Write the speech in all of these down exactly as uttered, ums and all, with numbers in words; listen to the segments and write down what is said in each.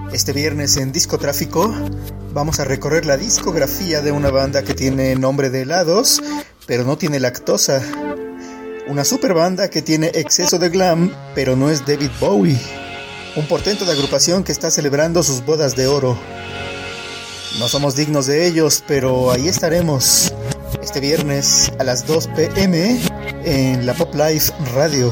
Este viernes en Disco Tráfico vamos a recorrer la discografía de una banda que tiene nombre de helados, pero no tiene lactosa. Una super banda que tiene exceso de glam, pero no es David Bowie. Un portento de agrupación que está celebrando sus bodas de oro. No somos dignos de ellos, pero ahí estaremos este viernes a las dos pe eme en la Pop Life Radio.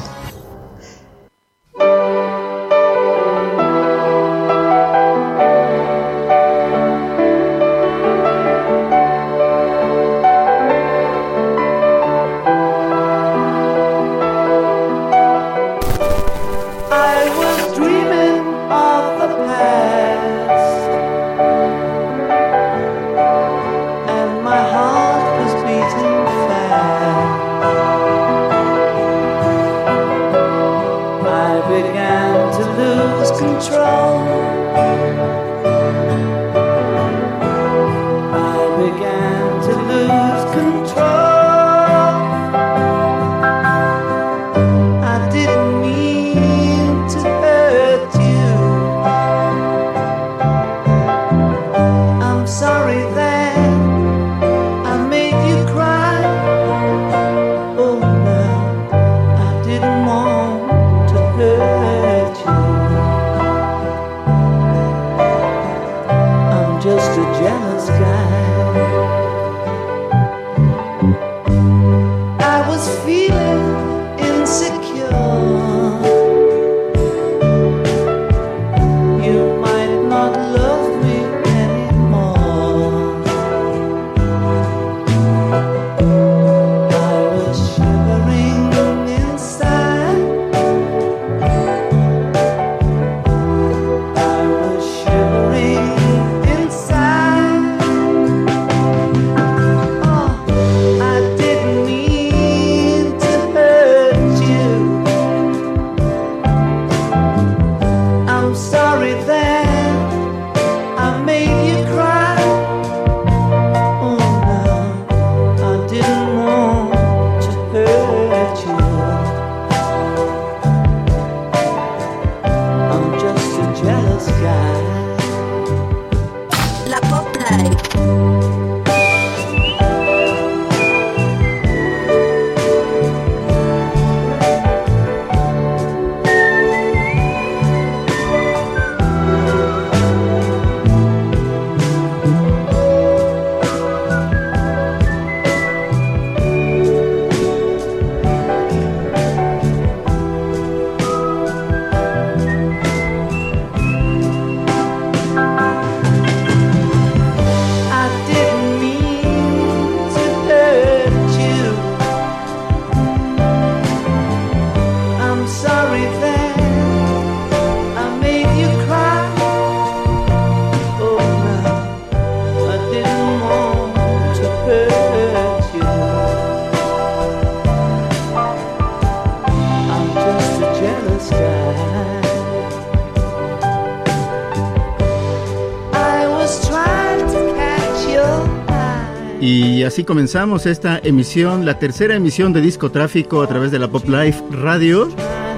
Y así comenzamos esta emisión, la tercera emisión de Disco Tráfico a través de la Pop Life Radio.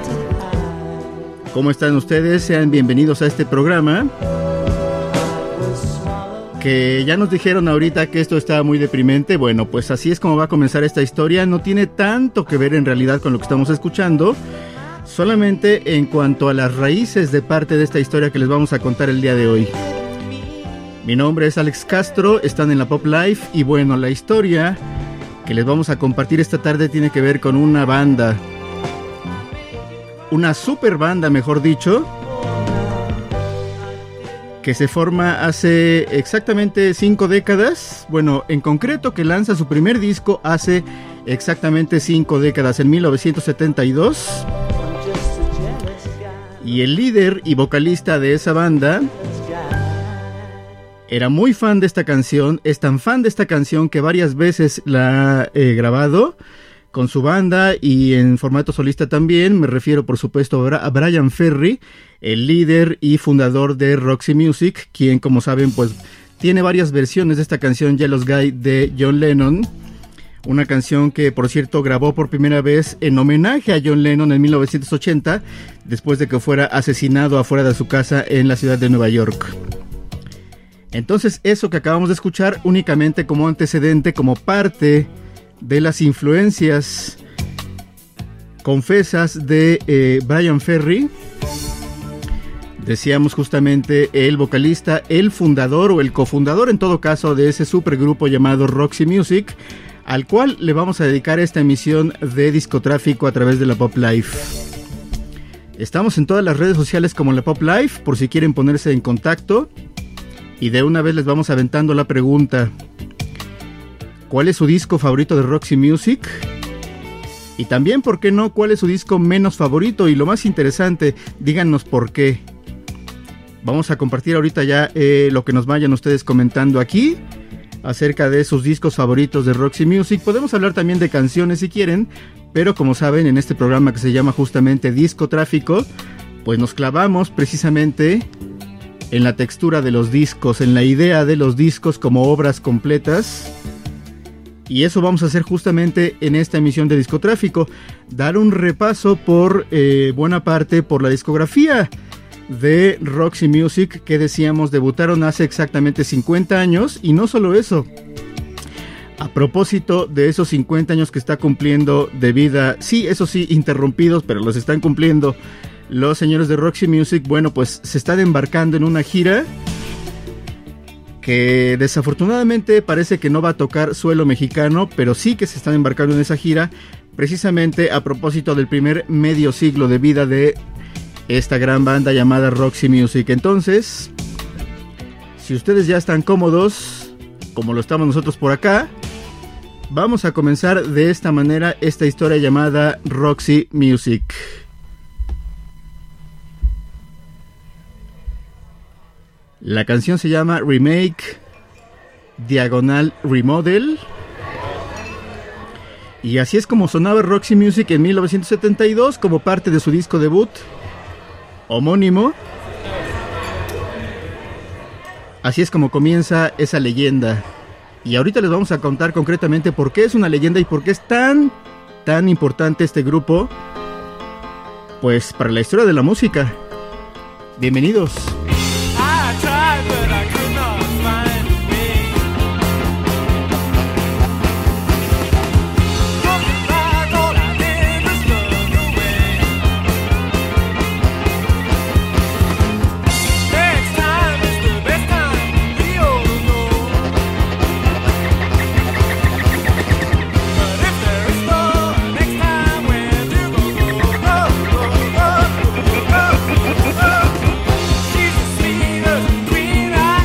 ¿Cómo están ustedes? Sean bienvenidos a este programa. Que ya nos dijeron ahorita que esto está muy deprimente. Bueno, pues así es como va a comenzar esta historia. No tiene tanto que ver en realidad con lo que estamos escuchando. Solamente en cuanto a las raíces de parte de esta historia que les vamos a contar el día de hoy. Mi nombre es Alex Castro, están en la Pop Life y bueno, la historia que les vamos a compartir esta tarde tiene que ver con una banda, una super banda mejor dicho, que se forma hace exactamente cinco décadas, bueno, en concreto que lanza su primer disco hace exactamente cinco décadas, en mil novecientos setenta y dos, y el líder y vocalista de esa banda era muy fan de esta canción, es tan fan de esta canción que varias veces la ha eh, grabado con su banda y en formato solista también. Me refiero por supuesto a Bryan Ferry, el líder y fundador de Roxy Music, quien como saben pues tiene varias versiones de esta canción Jealous Guy de John Lennon. una canción que por cierto grabó por primera vez en homenaje a John Lennon en mil novecientos ochenta, después de que fuera asesinado afuera de su casa en la ciudad de Nueva York. Entonces eso que acabamos de escuchar únicamente como antecedente, como parte de las influencias confesas de eh, Bryan Ferry. Decíamos justamente el vocalista, el fundador o el cofundador en todo caso de ese supergrupo llamado Roxy Music, al cual le vamos a dedicar esta emisión de Discotráfico a través de la Pop Life. Estamos en todas las redes sociales como la Pop Life, por si quieren ponerse en contacto. Y de una vez les vamos aventando la pregunta: ¿cuál es su disco favorito de Roxy Music? Y también, ¿por qué no? ¿Cuál es su disco menos favorito? Y lo más interesante, díganos por qué. Vamos a compartir ahorita ya eh, lo que nos vayan ustedes comentando aquí acerca de sus discos favoritos de Roxy Music. Podemos hablar también de canciones si quieren, pero como saben, en este programa que se llama justamente Discotráfico, pues nos clavamos precisamente en la textura de los discos, en la idea de los discos como obras completas. Y eso vamos a hacer justamente en esta emisión de Discotráfico, dar un repaso por eh, buena parte por la discografía de Roxy Music, que decíamos debutaron hace exactamente cincuenta años. Y no solo eso, a propósito de esos cincuenta años que está cumpliendo de vida, sí, eso sí, interrumpidos, pero los están cumpliendo los señores de Roxy Music. Bueno, pues se están embarcando en una gira que desafortunadamente parece que no va a tocar suelo mexicano, pero sí que se están embarcando en esa gira precisamente a propósito del primer medio siglo de vida de esta gran banda llamada Roxy Music. Entonces, si ustedes ya están cómodos, como lo estamos nosotros por acá, vamos a comenzar de esta manera esta historia llamada Roxy Music. La canción se llama Remake Diagonal Remodel. Y así es como sonaba Roxy Music en mil novecientos setenta y dos como parte de su disco debut homónimo. Así es como comienza esa leyenda. Y ahorita les vamos a contar concretamente por qué es una leyenda y por qué es tan, tan importante este grupo, pues para la historia de la música. Bienvenidos. She's the sweetest queen I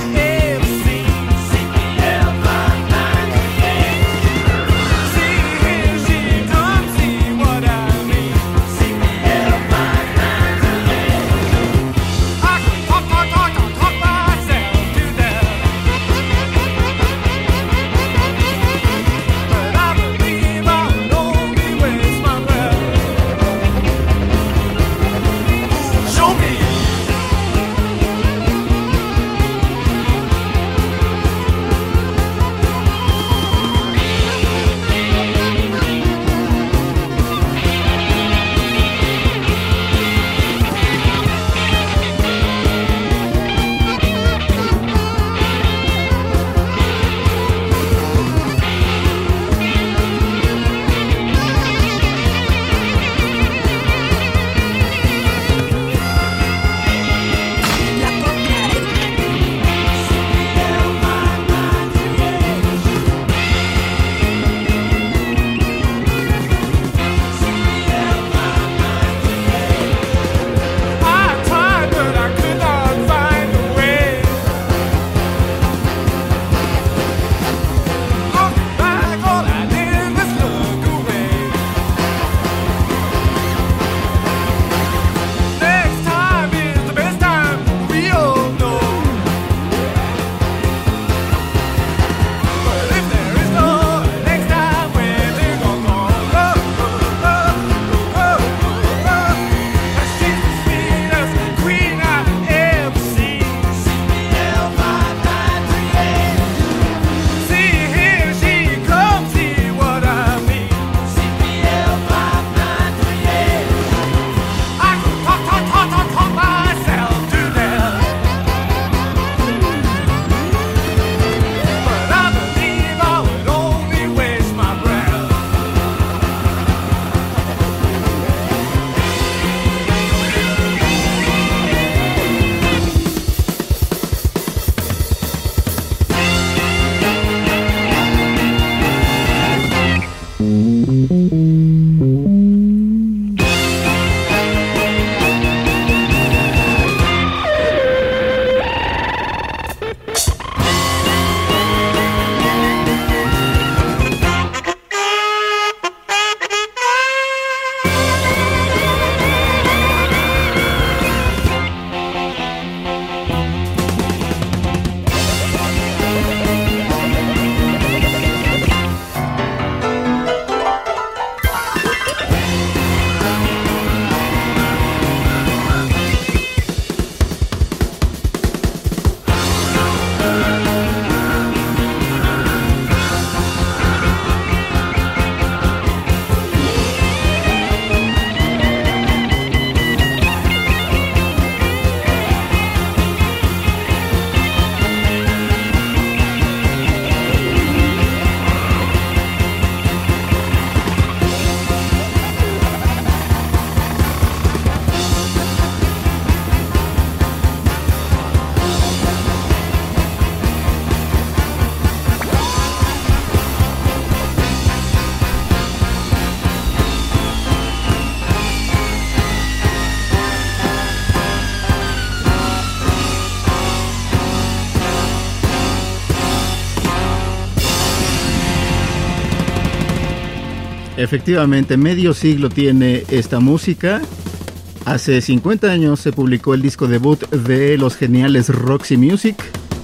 Efectivamente, medio siglo tiene esta música. Hace cincuenta años se publicó el disco debut de los geniales Roxy Music.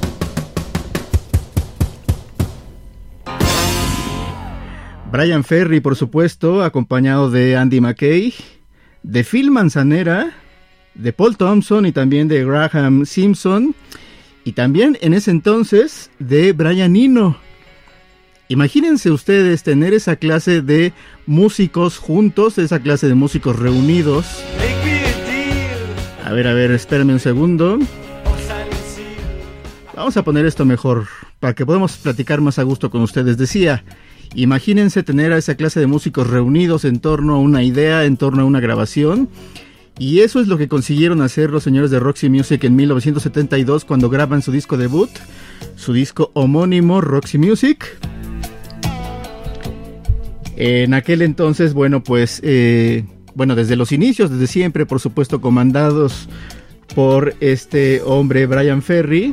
Bryan Ferry, por supuesto, acompañado de Andy McKay, de Phil Manzanera, de Paul Thompson y también de Graham Simpson, y también en ese entonces de Brian Eno. Imagínense ustedes tener esa clase de músicos juntos, esa clase de músicos reunidos. A ver, a ver, espérenme un segundo. Vamos a poner esto mejor, para que podamos platicar más a gusto con ustedes. Decía, imagínense tener a esa clase de músicos reunidos en torno a una idea, en torno a una grabación. Y eso es lo que consiguieron hacer los señores de Roxy Music en mil novecientos setenta y dos cuando graban su disco debut, su disco homónimo Roxy Music. En aquel entonces, bueno, pues, eh, bueno, desde los inicios, desde siempre, por supuesto, comandados por este hombre, Bryan Ferry,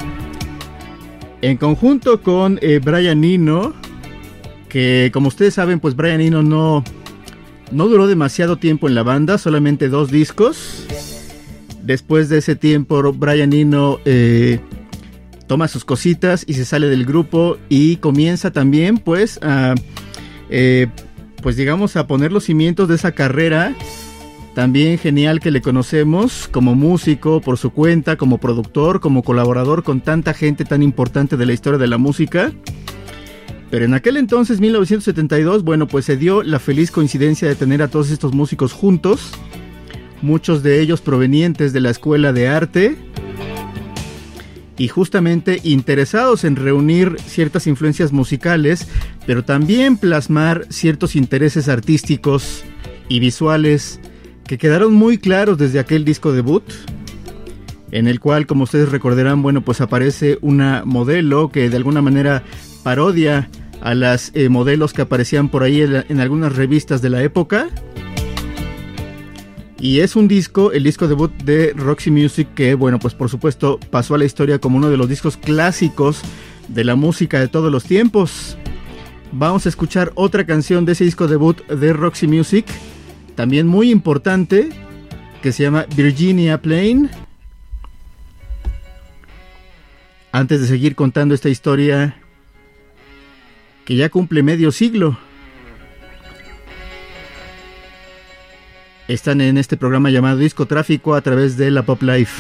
en conjunto con eh, Brian Eno, que como ustedes saben, pues Brian Eno no... No duró demasiado tiempo en la banda, solamente dos discos. Después de ese tiempo, Brian Eno eh, toma sus cositas y se sale del grupo y comienza también, pues, a, eh, pues digamos, a poner los cimientos de esa carrera también genial que le conocemos como músico por su cuenta, como productor, como colaborador con tanta gente tan importante de la historia de la música. Pero en aquel entonces, mil novecientos setenta y dos, bueno, pues se dio la feliz coincidencia de tener a todos estos músicos juntos, muchos de ellos provenientes de la escuela de arte, y justamente interesados en reunir ciertas influencias musicales, pero también plasmar ciertos intereses artísticos y visuales que quedaron muy claros desde aquel disco debut, en el cual, como ustedes recordarán, bueno, pues aparece una modelo que de alguna manera parodia a las eh, modelos que aparecían por ahí en, en algunas revistas de la época. Y es un disco, el disco debut de Roxy Music, que bueno, pues por supuesto pasó a la historia como uno de los discos clásicos de la música de todos los tiempos. Vamos a escuchar otra canción de ese disco debut de Roxy Music, también muy importante, que se llama Virginia Plain. Antes de seguir contando esta historia que ya cumple medio siglo. Están en este programa llamado Disco Tráfico a través de la Pop Life.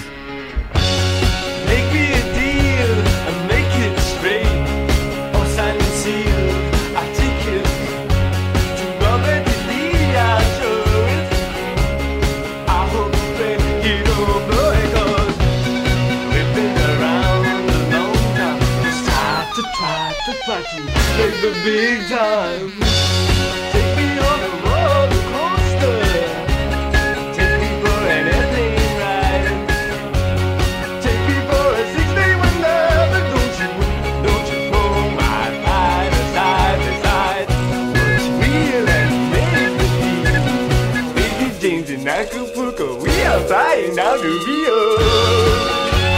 Take the big time. Take me on a roller coaster. Take me for an airplane ride. Take me for a six-day wonder. But don't you, don't you pull my ride side to side. What's real and make-believe? Baby James in Acapulco, we are flying down to Rio.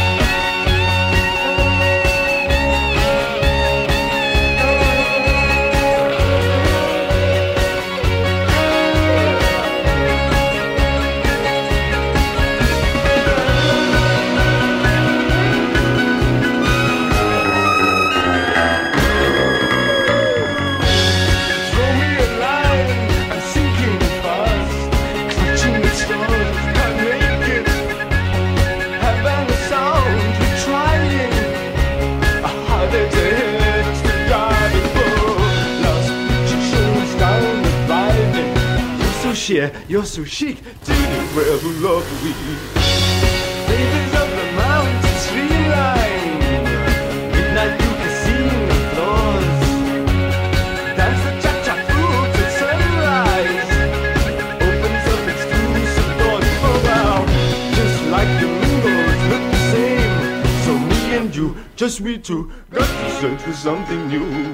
Yeah, you're so chic to the world who love we. Ladies of the mountain streamline, midnight blue casino floors, dance the cha-cha through to sunrise, opens up exclusive doors for wow. Just like the windows look the same, so me and you, just we two, got to search for something new.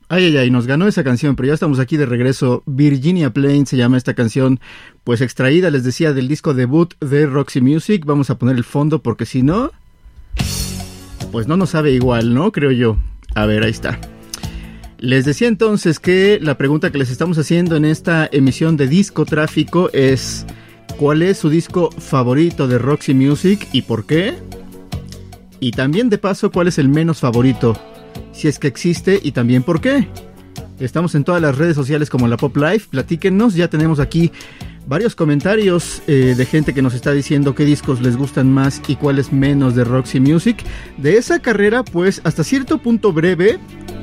Ay, ay, ay, nos ganó esa canción, pero ya estamos aquí de regreso. Virginia Plain se llama esta canción, pues extraída, les decía, del disco debut de Roxy Music. Vamos a poner el fondo porque si no, pues no nos sabe igual, ¿no? Creo yo. A ver, ahí está. Les decía entonces que la pregunta que les estamos haciendo en esta emisión de Disco Tráfico es: ¿cuál es su disco favorito de Roxy Music y por qué? Y también de paso, ¿cuál es el menos favorito? Si es que existe y también por qué. Estamos en todas las redes sociales como la Pop Life. Platíquenos, ya tenemos aquí varios comentarios eh, de gente que nos está diciendo qué discos les gustan más y cuáles menos de Roxy Music. De esa carrera, pues hasta cierto punto breve,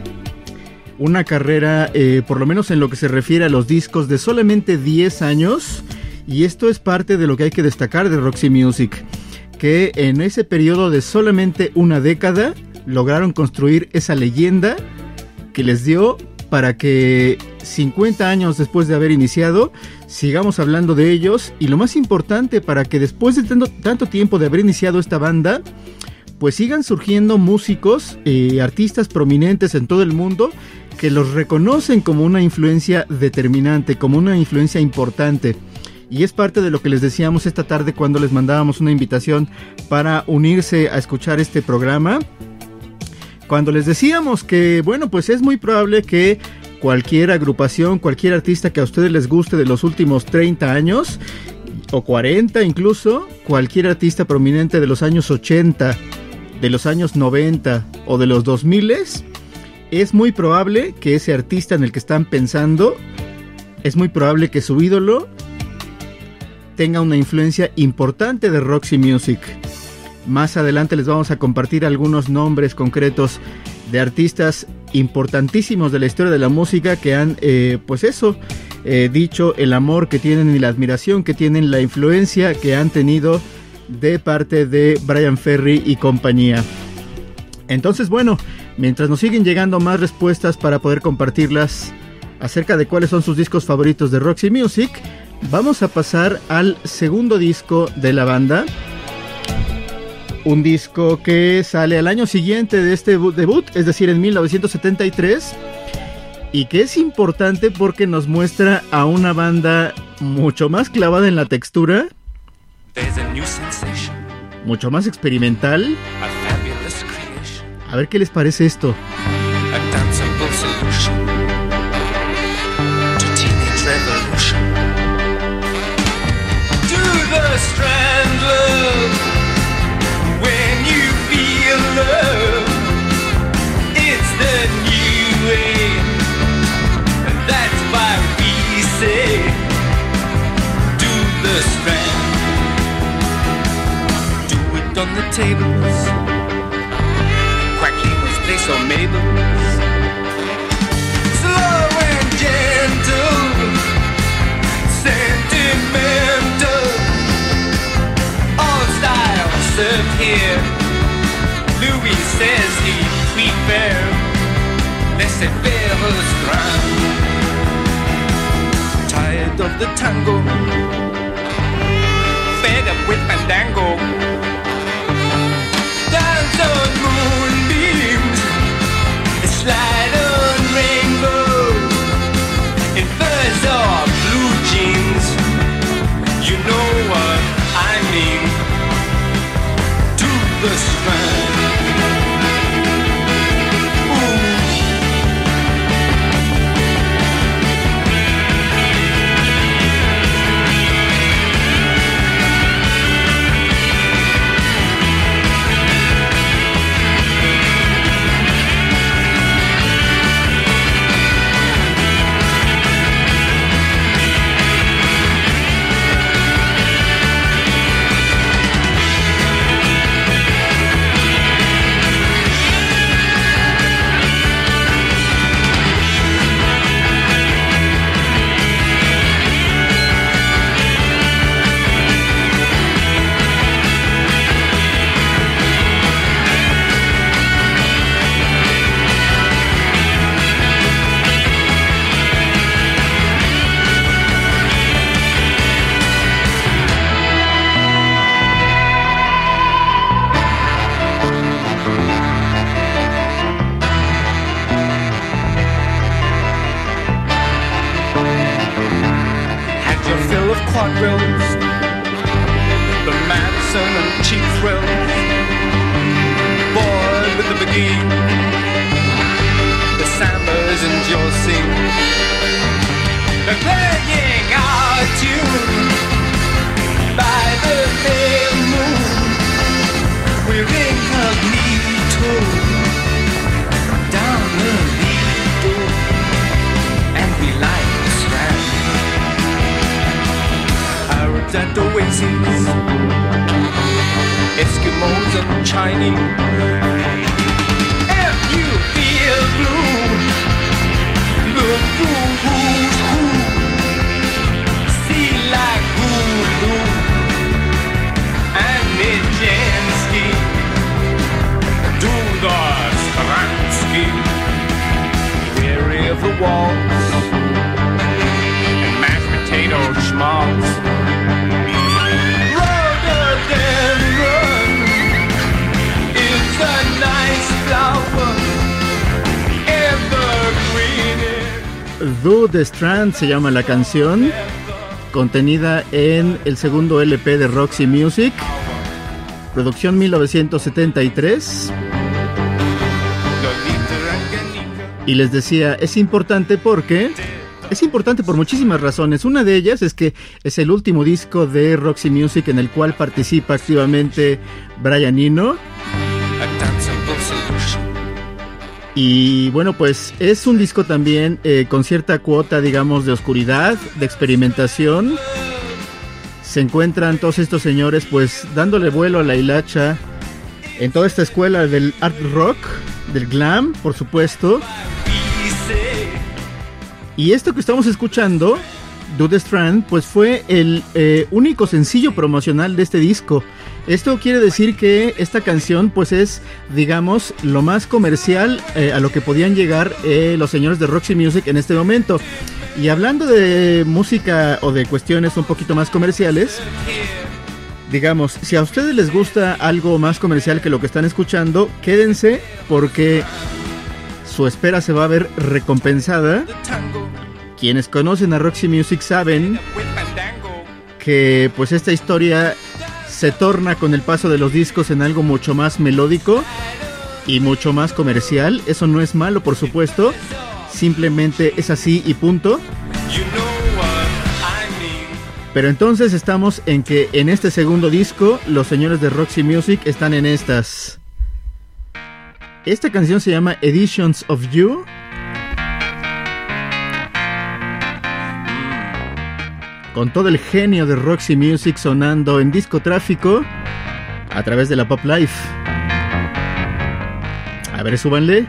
una carrera eh, por lo menos en lo que se refiere a los discos de solamente diez años. Y esto es parte de lo que hay que destacar de Roxy Music, que en ese periodo de solamente una década lograron construir esa leyenda que les dio para que cincuenta años después de haber iniciado sigamos hablando de ellos, y lo más importante, para que después de tanto, tanto tiempo de haber iniciado esta banda, pues sigan surgiendo músicos, eh, artistas prominentes en todo el mundo que los reconocen como una influencia determinante, como una influencia importante. Y es parte de lo que les decíamos esta tarde cuando les mandábamos una invitación para unirse a escuchar este programa. Cuando les decíamos que, bueno, pues es muy probable que cualquier agrupación, cualquier artista que a ustedes les guste de los últimos treinta años, o cuarenta incluso, cualquier artista prominente de los años ochenta, de los años noventa o de los dos mil, es muy probable que ese artista en el que están pensando, es muy probable que su ídolo tenga una influencia importante de Roxy Music. Más adelante les vamos a compartir algunos nombres concretos de artistas importantísimos de la historia de la música que han, eh, pues eso, eh, dicho el amor que tienen y la admiración que tienen, la influencia que han tenido de parte de Bryan Ferry y compañía. Entonces, bueno, mientras nos siguen llegando más respuestas para poder compartirlas acerca de cuáles son sus discos favoritos de Roxy Music, vamos a pasar al segundo disco de la banda. Un disco que sale al año siguiente de este debut, es decir, en mil novecientos setenta y tres, y que es importante porque nos muestra a una banda mucho más clavada en la textura, mucho más experimental. A ver qué les parece esto. On the tables, quackly was placed on Mabel's. Slow and gentle, sentimental, all styles served here. Louis says he prefer laissez-faire grand. Tired of the tango, fed up with fandango. Dance on moonbeams, slide on rainbows, in furs or blue jeans. You know what I mean. To the strand. quadrilles, the Madison and cheap thrills, bored with the beguine, the sambas and Josie, they're playing our tune by the pale moon. We're incognito down the Lido, and we like the Strand. Arabs at Oasis, Eskimos and Chinese. If you feel blue, look through who's who. See like Hulu and Nijinsky. Do the Stransky. Weary of the waltz and mashed potato schmaltz. Rhododendron is a nice flower, evergreen. Do the Strand se llama la canción, contenida en el segundo L P de Roxy Music, producción mil novecientos setenta y tres. Y les decía, es importante porque... Es importante por muchísimas razones. Una de ellas es que es el último disco de Roxy Music en el cual participa activamente Brian Eno. Y bueno, pues es un disco también eh, con cierta cuota, digamos, de oscuridad, de experimentación. Se encuentran todos estos señores pues dándole vuelo a la hilacha en toda esta escuela del art rock, del glam, por supuesto. Y esto que estamos escuchando, Do the Strand, pues fue el eh, único sencillo promocional de este disco. Esto quiere decir que esta canción pues es, digamos, lo más comercial eh, a lo que podían llegar eh, los señores de Roxy Music en este momento. Y hablando de música o de cuestiones un poquito más comerciales, digamos, si a ustedes les gusta algo más comercial que lo que están escuchando, quédense porque su espera se va a ver recompensada. Quienes conocen a Roxy Music saben que pues esta historia se torna con el paso de los discos en algo mucho más melódico y mucho más comercial. Eso no es malo, por supuesto, simplemente es así y punto. Pero entonces estamos en que en este segundo disco los señores de Roxy Music están en estas. Esta canción se llama Editions of You. Con todo el genio de Roxy Music sonando en disco tráfico a través de la Pop Life. A ver, súbanle.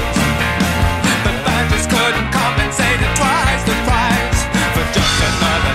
Another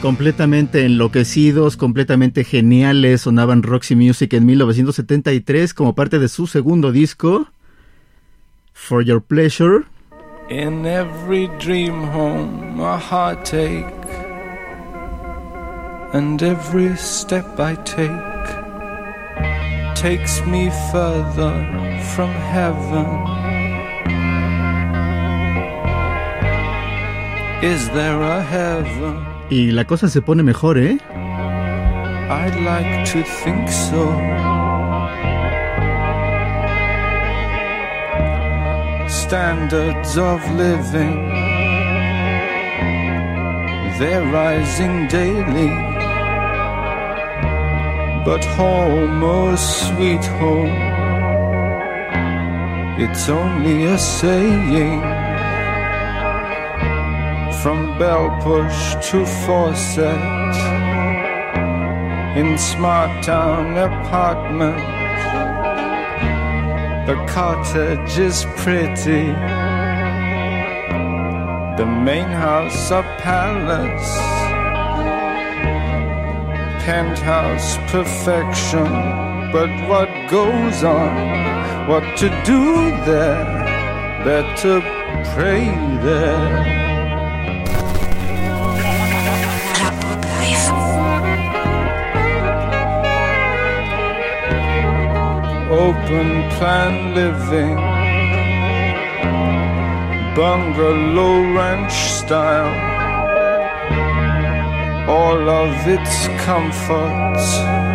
Completamente enloquecidos, completamente geniales, sonaban Roxy Music en mil novecientos setenta y tres como parte de su segundo disco, For Your Pleasure. In every dream home a heartache, and every step I take takes me further from heaven. Is there a heaven? Y la cosa se pone mejor, ¿eh? I'd like to think so. Standards of living, they're rising daily. But home, oh sweet home, it's only a saying. From bell push to faucet, in smart town apartment, the cottage is pretty, the main house a palace, penthouse perfection. But what goes on, what to do there, better pray there. Open plan living, bungalow ranch style, all of its comforts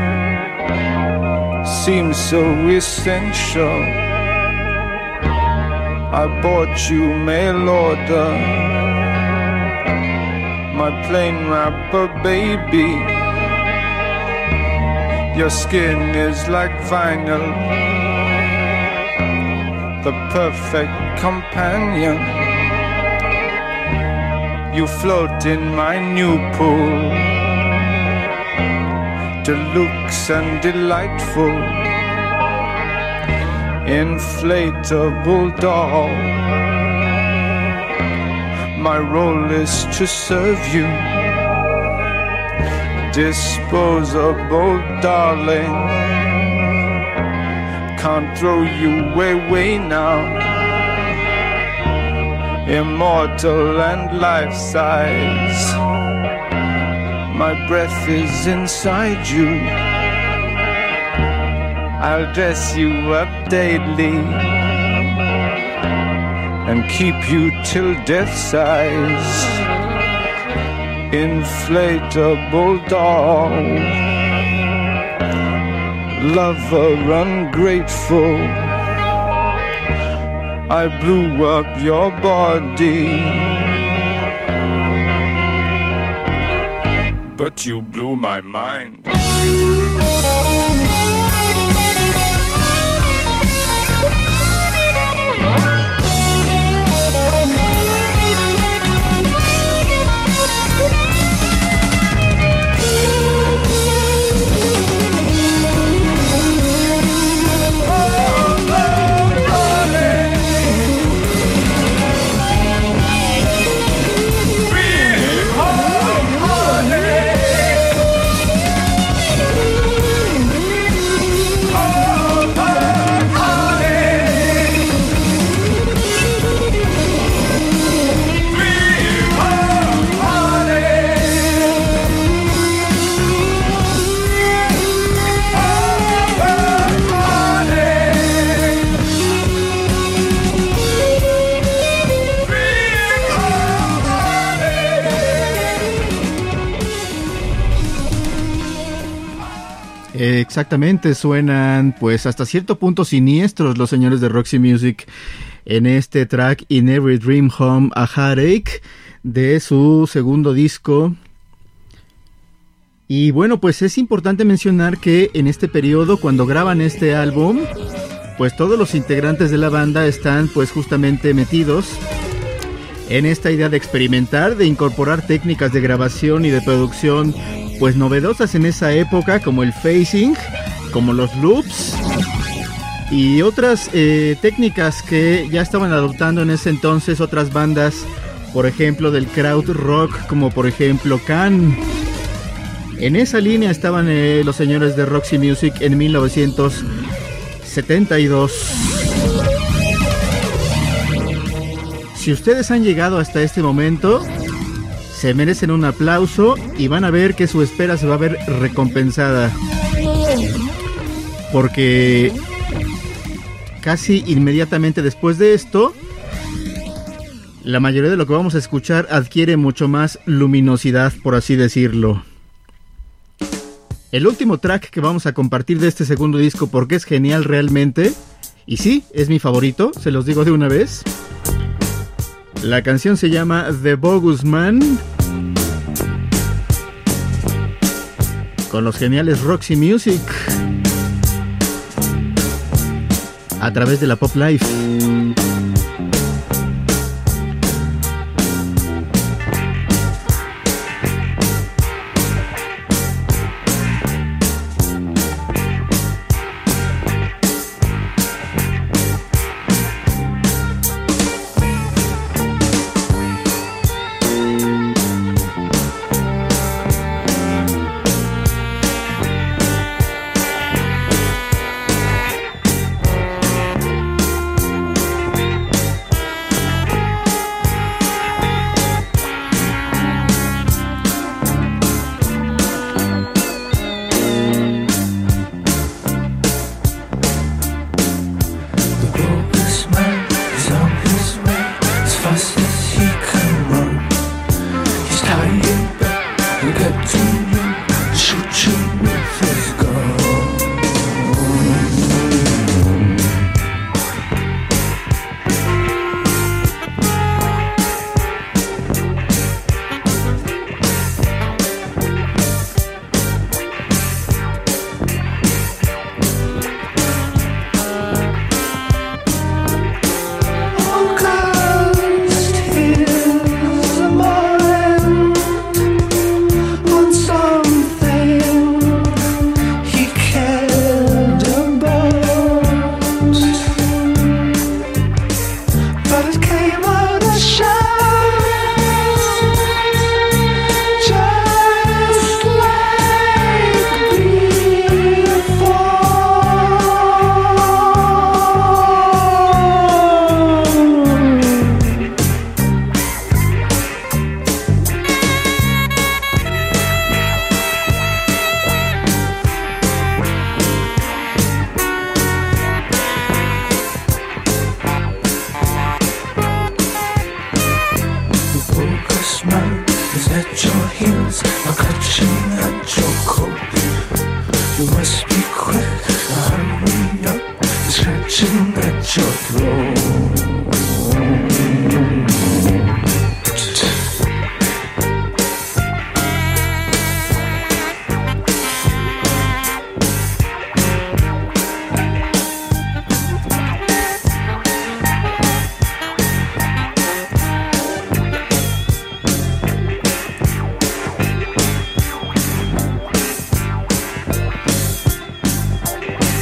seem so essential. I bought you mail order, my plain wrapper baby. Your skin is like vinyl, the perfect companion. You float in my new pool, deluxe and delightful, inflatable doll. My role is to serve you, disposable darling. Can't throw you away now, immortal and life-size. My breath is inside you, I'll dress you up daily and keep you till death size. Inflatable doll, lover ungrateful, I blew up your body, but you blew my mind. Exactamente, suenan pues hasta cierto punto siniestros los señores de Roxy Music en este track In Every Dream Home a Heartache de su segundo disco. Y bueno, pues es importante mencionar que en este periodo, cuando graban este álbum, pues todos los integrantes de la banda están pues justamente metidos en esta idea de experimentar, de incorporar técnicas de grabación y de producción pues novedosas en esa época, como el phasing, como los loops y otras eh, técnicas que ya estaban adoptando en ese entonces otras bandas por ejemplo del crowd rock, como por ejemplo Can. En esa línea estaban eh, los señores de Roxy Music en mil novecientos setenta y dos. Si ustedes han llegado hasta este momento, se merecen un aplauso y van a ver que su espera se va a ver recompensada. Porque casi inmediatamente después de esto, la mayoría de lo que vamos a escuchar adquiere mucho más luminosidad, por así decirlo. El último track que vamos a compartir de este segundo disco, porque es genial realmente, y sí, es mi favorito, se los digo de una vez. La canción se llama The Bogus Man, con los geniales Roxy Music, a través de la Pop Life.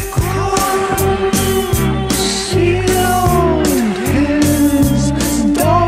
Sealed his door.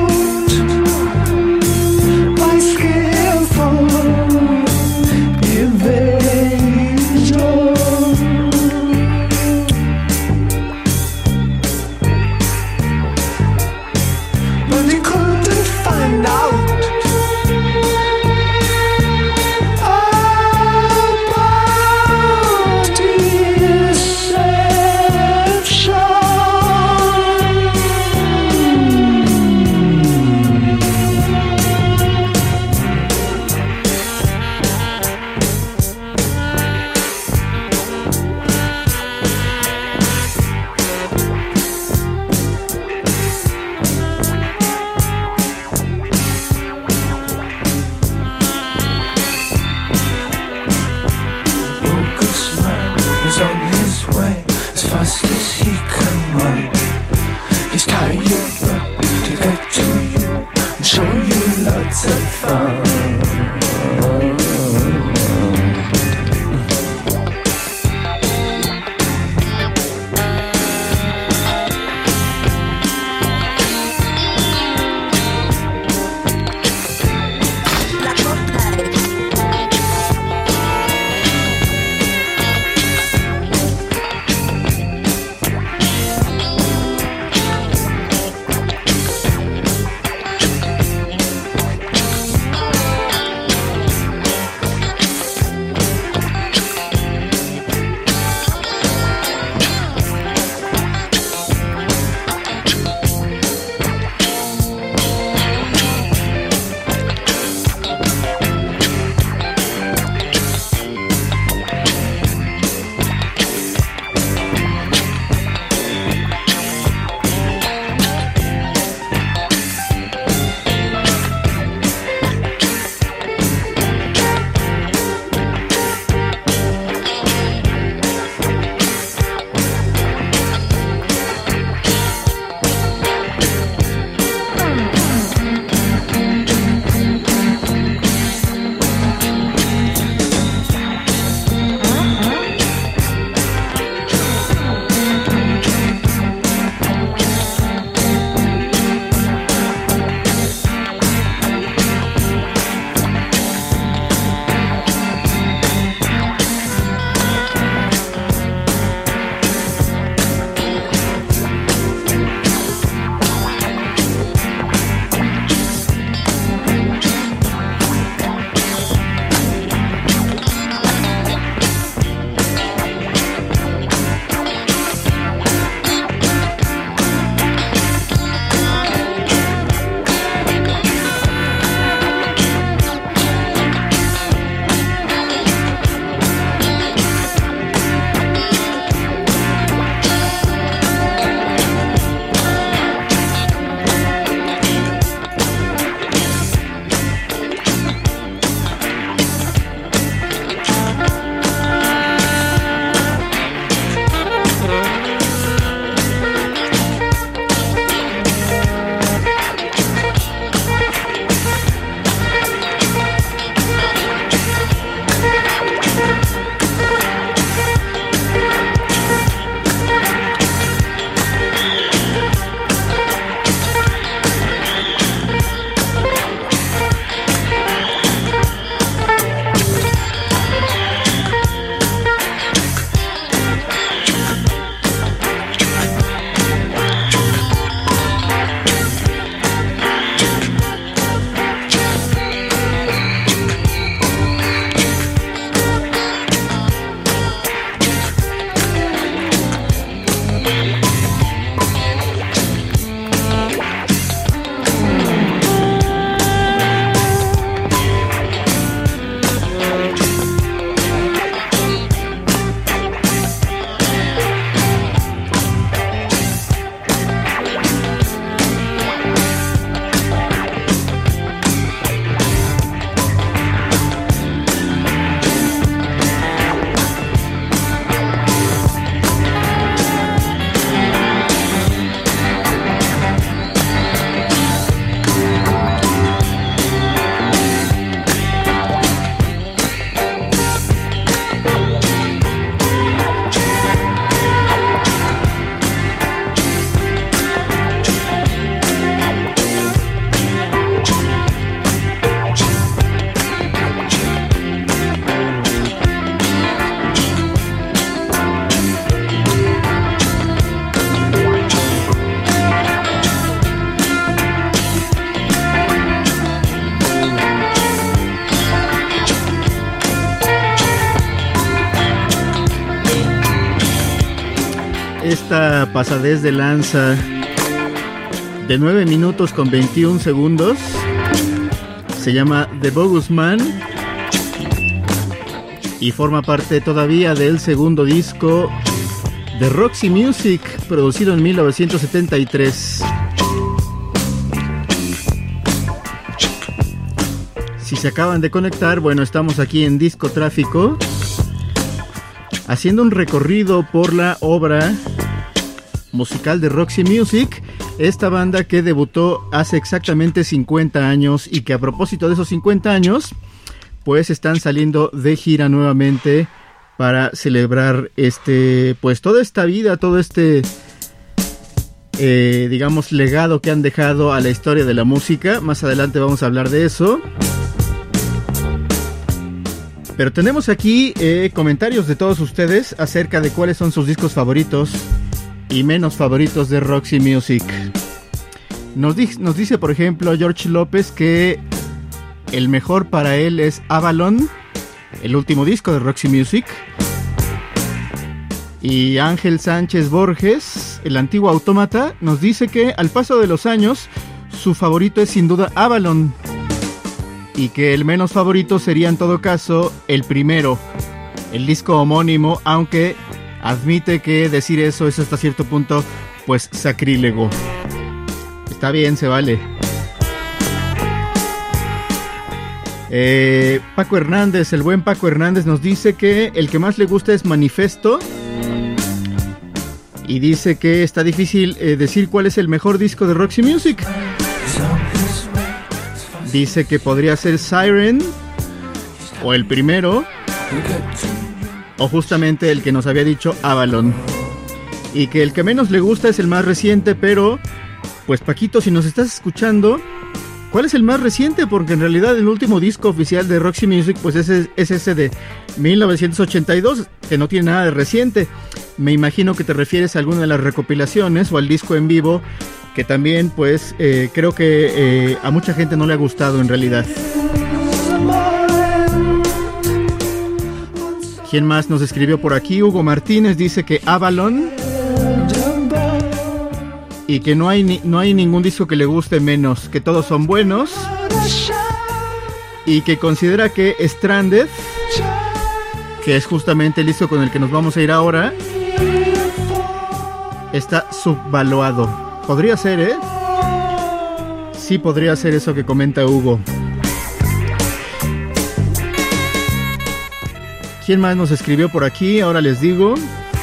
esta pasadez de lanza de nueve minutos con veintiún segundos. Se llama The Bogus Man y forma parte todavía del segundo disco de Roxy Music, producido en mil novecientos setenta y tres. Si se acaban de conectar, bueno, estamos aquí en Disco Tráfico, haciendo un recorrido por la obra musical de Roxy Music, esta banda que debutó hace exactamente cincuenta años y que a propósito de esos cincuenta años, pues están saliendo de gira nuevamente para celebrar este, pues toda esta vida, todo este, eh, digamos, legado que han dejado a la historia de la música. Más adelante vamos a hablar de eso. Pero tenemos aquí eh, comentarios de todos ustedes acerca de cuáles son sus discos favoritos y menos favoritos de Roxy Music. Nos, di- nos dice, por ejemplo, George López que el mejor para él es Avalon, el último disco de Roxy Music. Y Ángel Sánchez Borges, el antiguo Autómata, nos dice que al paso de los años su favorito es sin duda Avalon, y que el menos favorito sería en todo caso el primero, el disco homónimo, aunque admite que decir eso es hasta cierto punto pues sacrílego. Está bien, se vale. eh, Paco Hernández, el buen Paco Hernández, nos dice que el que más le gusta es Manifesto, y dice que está difícil eh, decir cuál es el mejor disco de Roxy Music. Dice que podría ser Siren, o el primero, o justamente el que nos había dicho Avalon. Y que el que menos le gusta es el más reciente, pero pues Paquito, si nos estás escuchando, ¿cuál es el más reciente? Porque en realidad el último disco oficial de Roxy Music pues es, es ese de mil novecientos ochenta y dos, que no tiene nada de reciente. Me imagino que te refieres a alguna de las recopilaciones o al disco en vivo, que también pues eh, creo que eh, a mucha gente no le ha gustado en realidad. ¿Quién más nos escribió por aquí? Hugo Martínez dice que Avalon, y que no hay, ni, no hay ningún disco que le guste menos, que todos son buenos, y que considera que Stranded, que es justamente el disco con el que nos vamos a ir ahora, está subvaluado. Podría ser, ¿eh? Sí, podría ser eso que comenta Hugo. ¿Quién más nos escribió por aquí? Ahora les digo.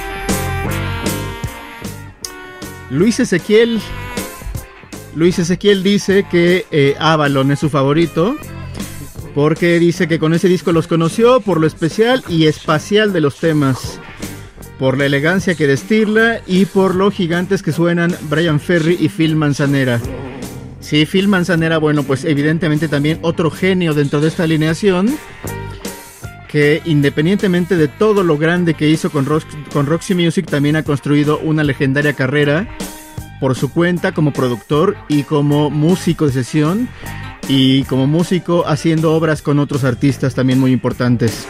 Luis Ezequiel. Luis Ezequiel dice que eh, Avalon es su favorito, porque dice que con ese disco los conoció por lo especial y espacial de los temas, por la elegancia que destila y por lo gigantes que suenan Bryan Ferry y Phil Manzanera. Sí, Phil Manzanera, bueno, pues evidentemente también otro genio dentro de esta alineación, que independientemente de todo lo grande que hizo con, Rox, con Roxy Music, también ha construido una legendaria carrera por su cuenta como productor y como músico de sesión, y como músico haciendo obras con otros artistas también muy importantes.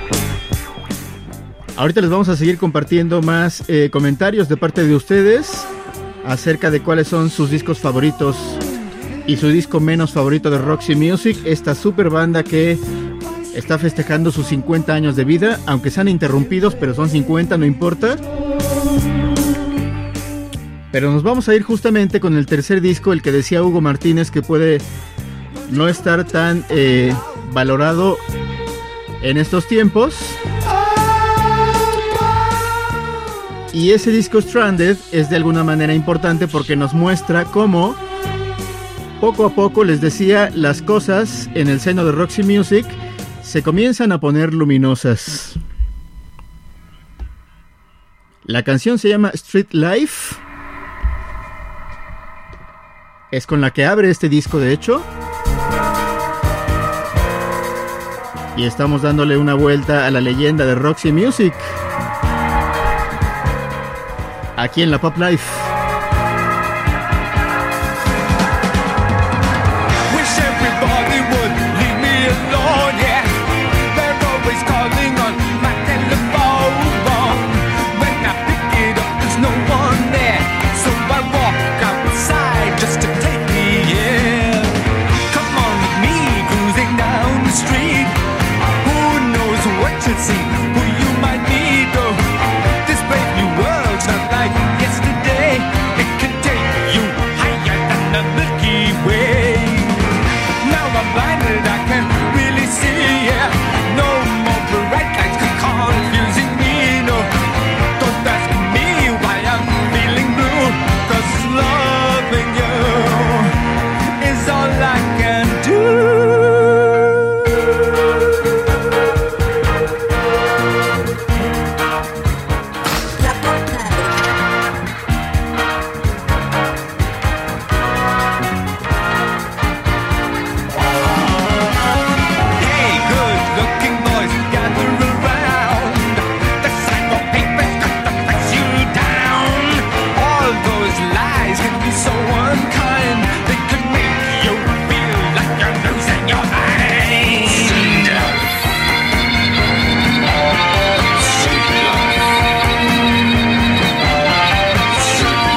Ahorita les vamos a seguir compartiendo más eh, comentarios de parte de ustedes acerca de cuáles son sus discos favoritos y su disco menos favorito de Roxy Music, esta super banda que está festejando sus cincuenta años de vida, aunque sean interrumpidos, pero son cincuenta, no importa. Pero nos vamos a ir justamente con el tercer disco, el que decía Hugo Martínez que puede no estar tan eh, valorado en estos tiempos. Y ese disco Stranded es de alguna manera importante porque nos muestra cómo poco a poco, les decía, las cosas en el seno de Roxy Music se comienzan a poner luminosas. La canción se llama Street Life. Es con la que abre este disco, de hecho. Y estamos dándole una vuelta a la leyenda de Roxy Music aquí en la Pop Life. No one so unkind. They could make you feel like you're losing your mind. Street life. Street life. Street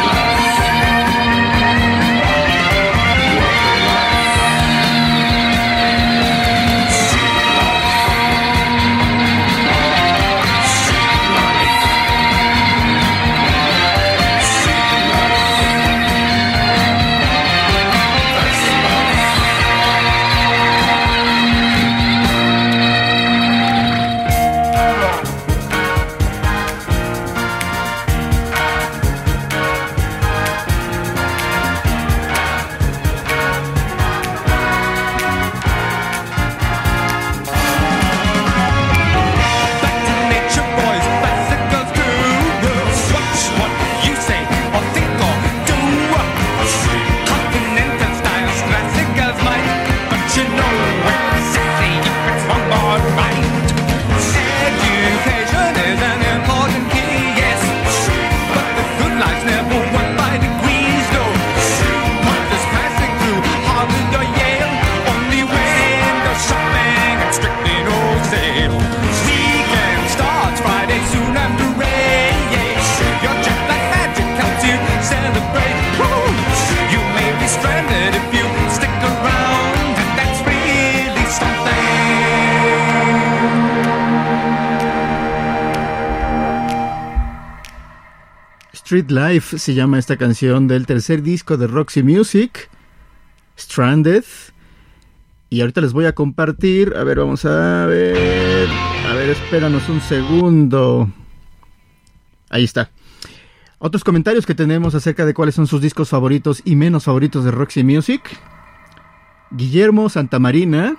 Street Life se llama esta canción del tercer disco de Roxy Music, Stranded. Y ahorita les voy a compartir, a ver, vamos a ver, a ver, espéranos un segundo. Ahí está. Otros comentarios que tenemos acerca de cuáles son sus discos favoritos y menos favoritos de Roxy Music. Guillermo Santamarina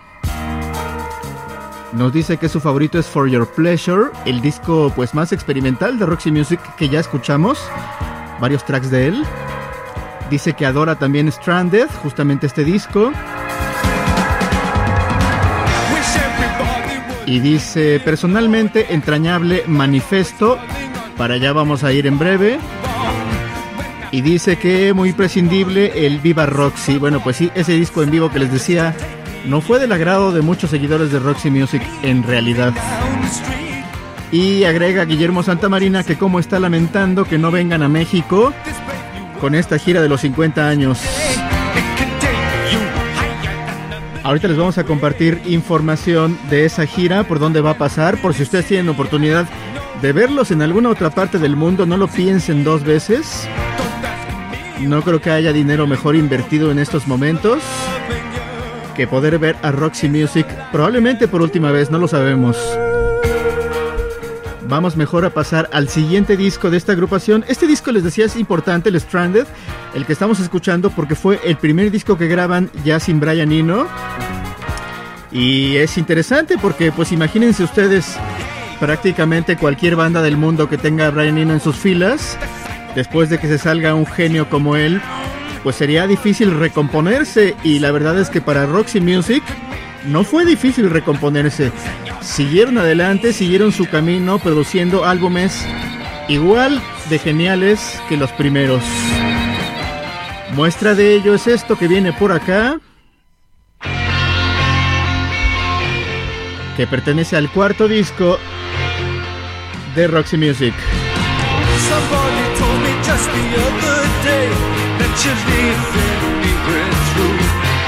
nos dice que su favorito es For Your Pleasure, el disco pues más experimental de Roxy Music que ya escuchamos, varios tracks de él. Dice que adora también Stranded, justamente este disco. Y dice, personalmente, entrañable Manifesto, para allá vamos a ir en breve. Y dice que muy prescindible el Viva Roxy. Bueno, pues sí, ese disco en vivo que les decía no fue del agrado de muchos seguidores de Roxy Music en realidad. Y agrega Guillermo Santamarina que como está lamentando que no vengan a México con esta gira de los cincuenta años. Ahorita les vamos a compartir información de esa gira, por dónde va a pasar, por si ustedes tienen oportunidad de verlos en alguna otra parte del mundo, no lo piensen dos veces. No creo que haya dinero mejor invertido en estos momentos que poder ver a Roxy Music, probablemente por última vez, no lo sabemos. Vamos mejor a pasar al siguiente disco de esta agrupación. Este disco, les decía, es importante, el Stranded, el que estamos escuchando, porque fue el primer disco que graban ya sin Brian Eno. Y es interesante porque, pues imagínense ustedes, prácticamente cualquier banda del mundo que tenga a Brian Eno en sus filas, después de que se salga un genio como él, pues sería difícil recomponerse. Y la verdad es que para Roxy Music no fue difícil recomponerse. Siguieron adelante, siguieron su camino, produciendo álbumes igual de geniales que los primeros. Muestra de ello es esto que viene por acá, que pertenece al cuarto disco de Roxy Music. Somebody told me just the other day that you're leaving me with true.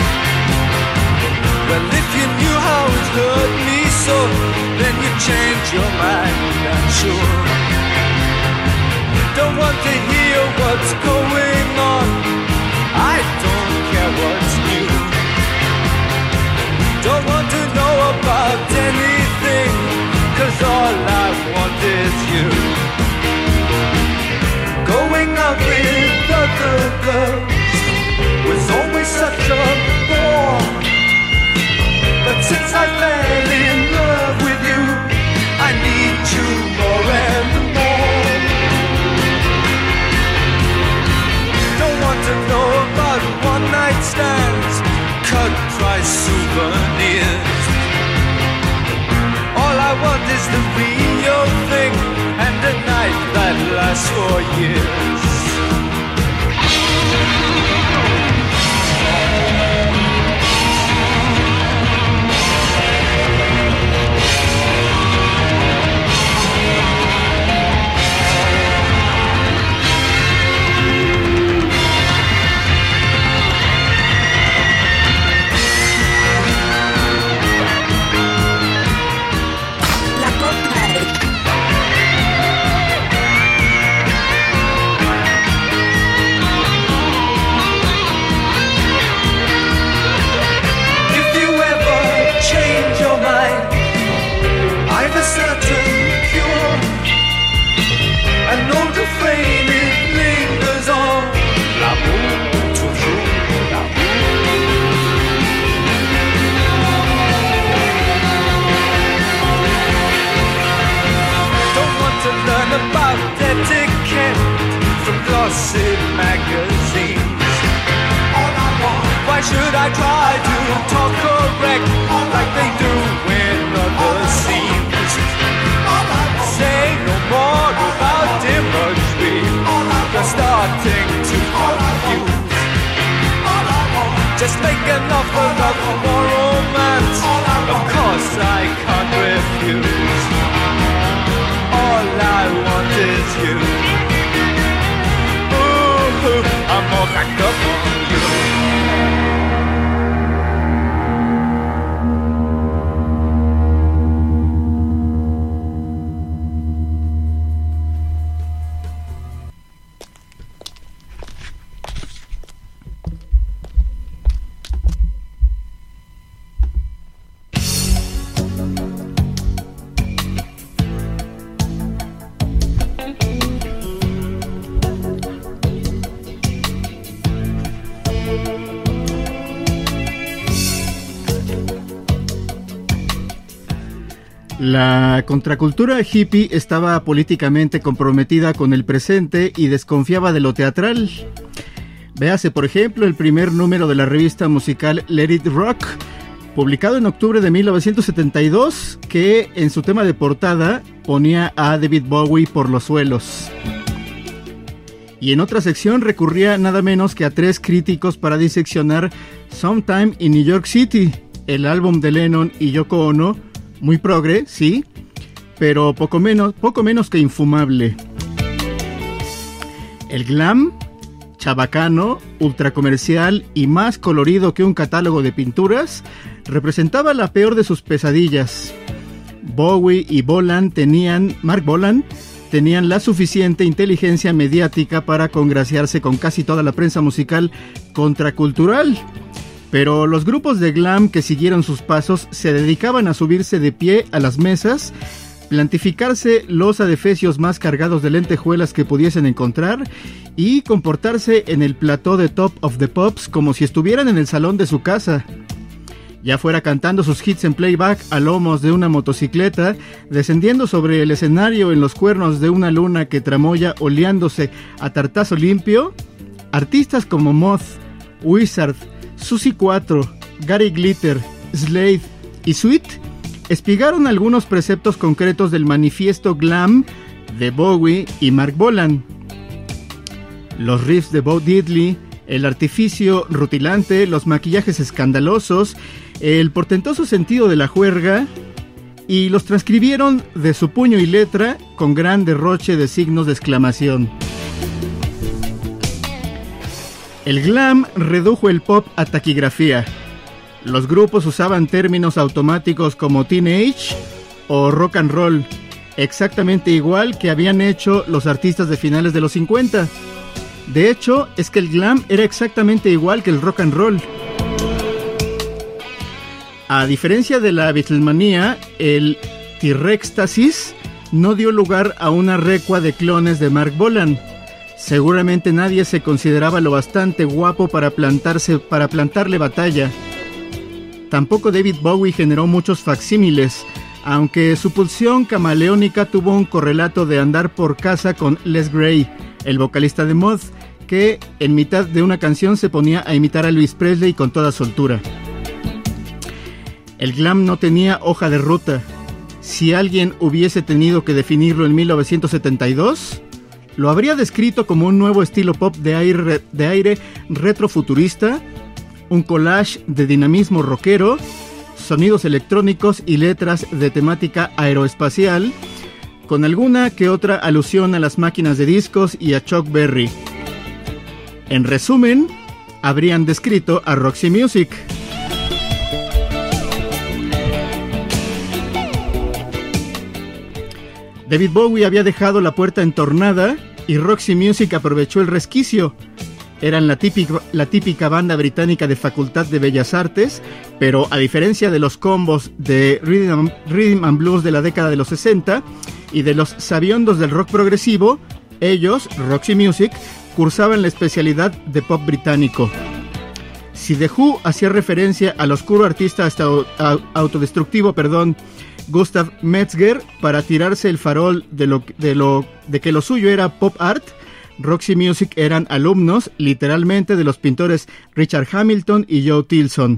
Well, if you knew how it hurt me so, then you change your mind, I'm sure. Don't want to hear what's going on, I don't care what's new. Don't want to know about anything, 'cause all I want is you. Going out with other girls was always such a bore, but since I fell in love with you, I need you more and more. Don't want to know about one night stands, cut price souvenirs. All I want is the real thing, and a night that lasts for years. magazines. Why should I try to talk correct like they do in other scenes? Say no more about imagery, you're starting to confuse. Just make enough enough for romance, of course I can't refuse. All I want is you. Ooh, I'm all backed up on you. La contracultura hippie estaba políticamente comprometida con el presente y desconfiaba de lo teatral. Véase, por ejemplo, el primer número de la revista musical Let It Rock, publicado en octubre de mil novecientos setenta y dos, que en su tema de portada ponía a David Bowie por los suelos. Y en otra sección recurría nada menos que a tres críticos para diseccionar Sometime in New York City, el álbum de Lennon y Yoko Ono, muy progre, sí, pero poco menos, poco menos que infumable. El glam, chabacano, ultracomercial y más colorido que un catálogo de pinturas, representaba la peor de sus pesadillas. Bowie y Bolan tenían, Mark Bolan, tenían la suficiente inteligencia mediática para congraciarse con casi toda la prensa musical contracultural. Pero los grupos de glam que siguieron sus pasos se dedicaban a subirse de pie a las mesas, plantificarse los adefesios más cargados de lentejuelas que pudiesen encontrar y comportarse en el plató de Top of the Pops como si estuvieran en el salón de su casa. Ya fuera cantando sus hits en playback a lomos de una motocicleta, descendiendo sobre el escenario en los cuernos de una luna que tramoya oleándose a tartazo limpio, artistas como Moth, Wizard, Susie cuatro, Gary Glitter, Slade y Sweet espigaron algunos preceptos concretos del manifiesto glam de Bowie y Mark Bolan. Los riffs de Bo Diddley, el artificio rutilante, los maquillajes escandalosos, el portentoso sentido de la juerga, y los transcribieron de su puño y letra con gran derroche de signos de exclamación. El glam redujo el pop a taquigrafía. Los grupos usaban términos automáticos como teenage o rock and roll, exactamente igual que habían hecho los artistas de finales de los cincuenta. De hecho, es que el glam era exactamente igual que el rock and roll. A diferencia de la Beatlemanía, el T-Rextasis no dio lugar a una recua de clones de Mark Bolan. Seguramente nadie se consideraba lo bastante guapo para plantarse, para plantarle batalla. Tampoco David Bowie generó muchos facsímiles, aunque su pulsión camaleónica tuvo un correlato de andar por casa con Les Gray, el vocalista de Moth, que en mitad de una canción se ponía a imitar a Elvis Presley con toda soltura. El glam no tenía hoja de ruta. Si alguien hubiese tenido que definirlo en mil novecientos setenta y dos, lo habría descrito como un nuevo estilo pop de aire, de aire retrofuturista, un collage de dinamismo rockero, sonidos electrónicos y letras de temática aeroespacial, con alguna que otra alusión a las máquinas de discos y a Chuck Berry. En resumen, habrían descrito a Roxy Music. David Bowie había dejado la puerta entornada y Roxy Music aprovechó el resquicio. Eran la típica, la típica banda británica de Facultad de Bellas Artes, pero a diferencia de los combos de Rhythm, Rhythm and Blues de la década de los sesenta y de los sabiondos del rock progresivo, ellos, Roxy Music, cursaban la especialidad de pop británico. Si The Who hacía referencia al oscuro artista hasta autodestructivo, perdón, Gustav Metzger, para tirarse el farol de, lo, de, lo, de que lo suyo era pop art, Roxy Music eran alumnos, literalmente, de los pintores Richard Hamilton y Joe Tilson.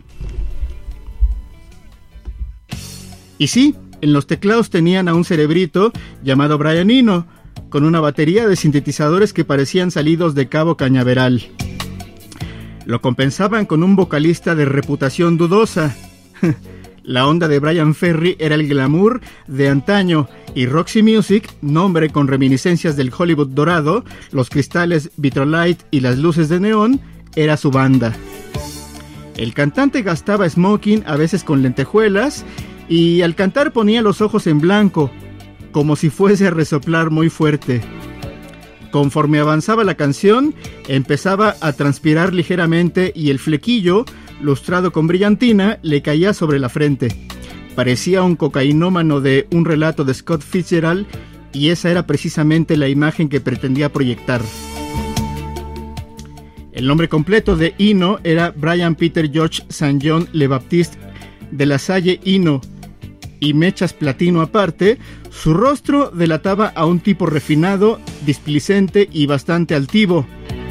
Y sí, en los teclados tenían a un cerebrito llamado Brian Eno, con una batería de sintetizadores que parecían salidos de Cabo Cañaveral. Lo compensaban con un vocalista de reputación dudosa. La onda de Bryan Ferry era el glamour de antaño, y Roxy Music, nombre con reminiscencias del Hollywood dorado, los cristales Vitrolite y las luces de neón, era su banda. El cantante gastaba smoking, a veces con lentejuelas, y al cantar ponía los ojos en blanco, como si fuese a resoplar muy fuerte. Conforme avanzaba la canción, empezaba a transpirar ligeramente y el flequillo, lustrado con brillantina, le caía sobre la frente. Parecía un cocainómano de un relato de Scott Fitzgerald, y esa era precisamente la imagen que pretendía proyectar. El nombre completo de Eno era Brian Peter George Saint John Le Baptiste de la Salle Eno, y mechas platino aparte, su rostro delataba a un tipo refinado, displicente y bastante altivo.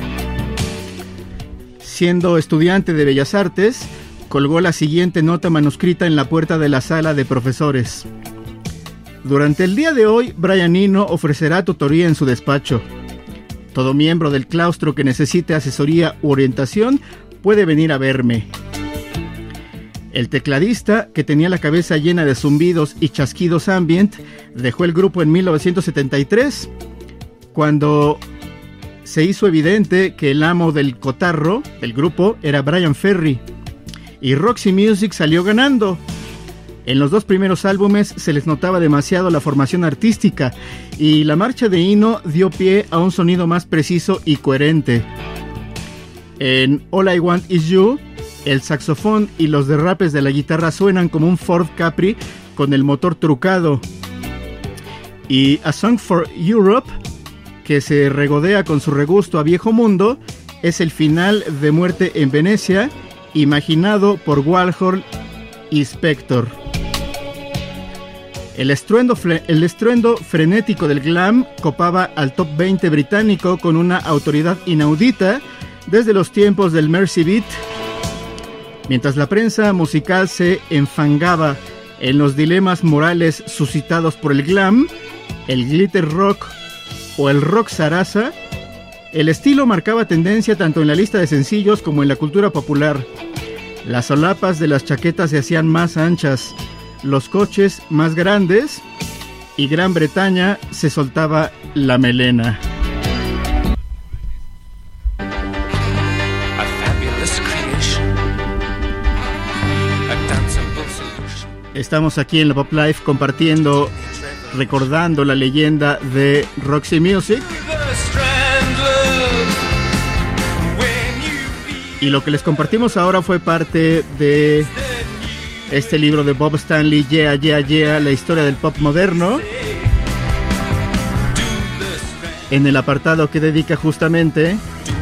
Siendo estudiante de Bellas Artes, colgó la siguiente nota manuscrita en la puerta de la sala de profesores: durante el día de hoy, Brian Eno ofrecerá tutoría en su despacho. Todo miembro del claustro que necesite asesoría u orientación puede venir a verme. El tecladista, que tenía la cabeza llena de zumbidos y chasquidos ambient, dejó el grupo en mil novecientos setenta y tres, cuando se hizo evidente que el amo del cotarro del grupo era Bryan Ferry, y Roxy Music salió ganando. En los dos primeros álbumes se les notaba demasiado la formación artística, y la marcha de Eno dio pie a un sonido más preciso y coherente. En All I Want Is You, el saxofón y los derrapes de la guitarra suenan como un Ford Capri con el motor trucado. Y A Song for Europe, que se regodea con su regusto a viejo mundo, es el final de Muerte en Venecia, imaginado por Warhol y Spector. El estruendo, el estruendo frenético del glam copaba al top veinte británico con una autoridad inaudita desde los tiempos del Mercy Beat. Mientras la prensa musical se enfangaba en los dilemas morales suscitados por el glam, el glitter rock o el rock zaraza, el estilo marcaba tendencia tanto en la lista de sencillos como en la cultura popular. Las solapas de las chaquetas se hacían más anchas, los coches más grandes, y Gran Bretaña se soltaba la melena. Estamos aquí en la Pop Life compartiendo, recordando la leyenda de Roxy Music. Y lo que les compartimos ahora fue parte de este libro de Bob Stanley, Yeah, Yeah, Yeah, la historia del pop moderno, en el apartado que dedica justamente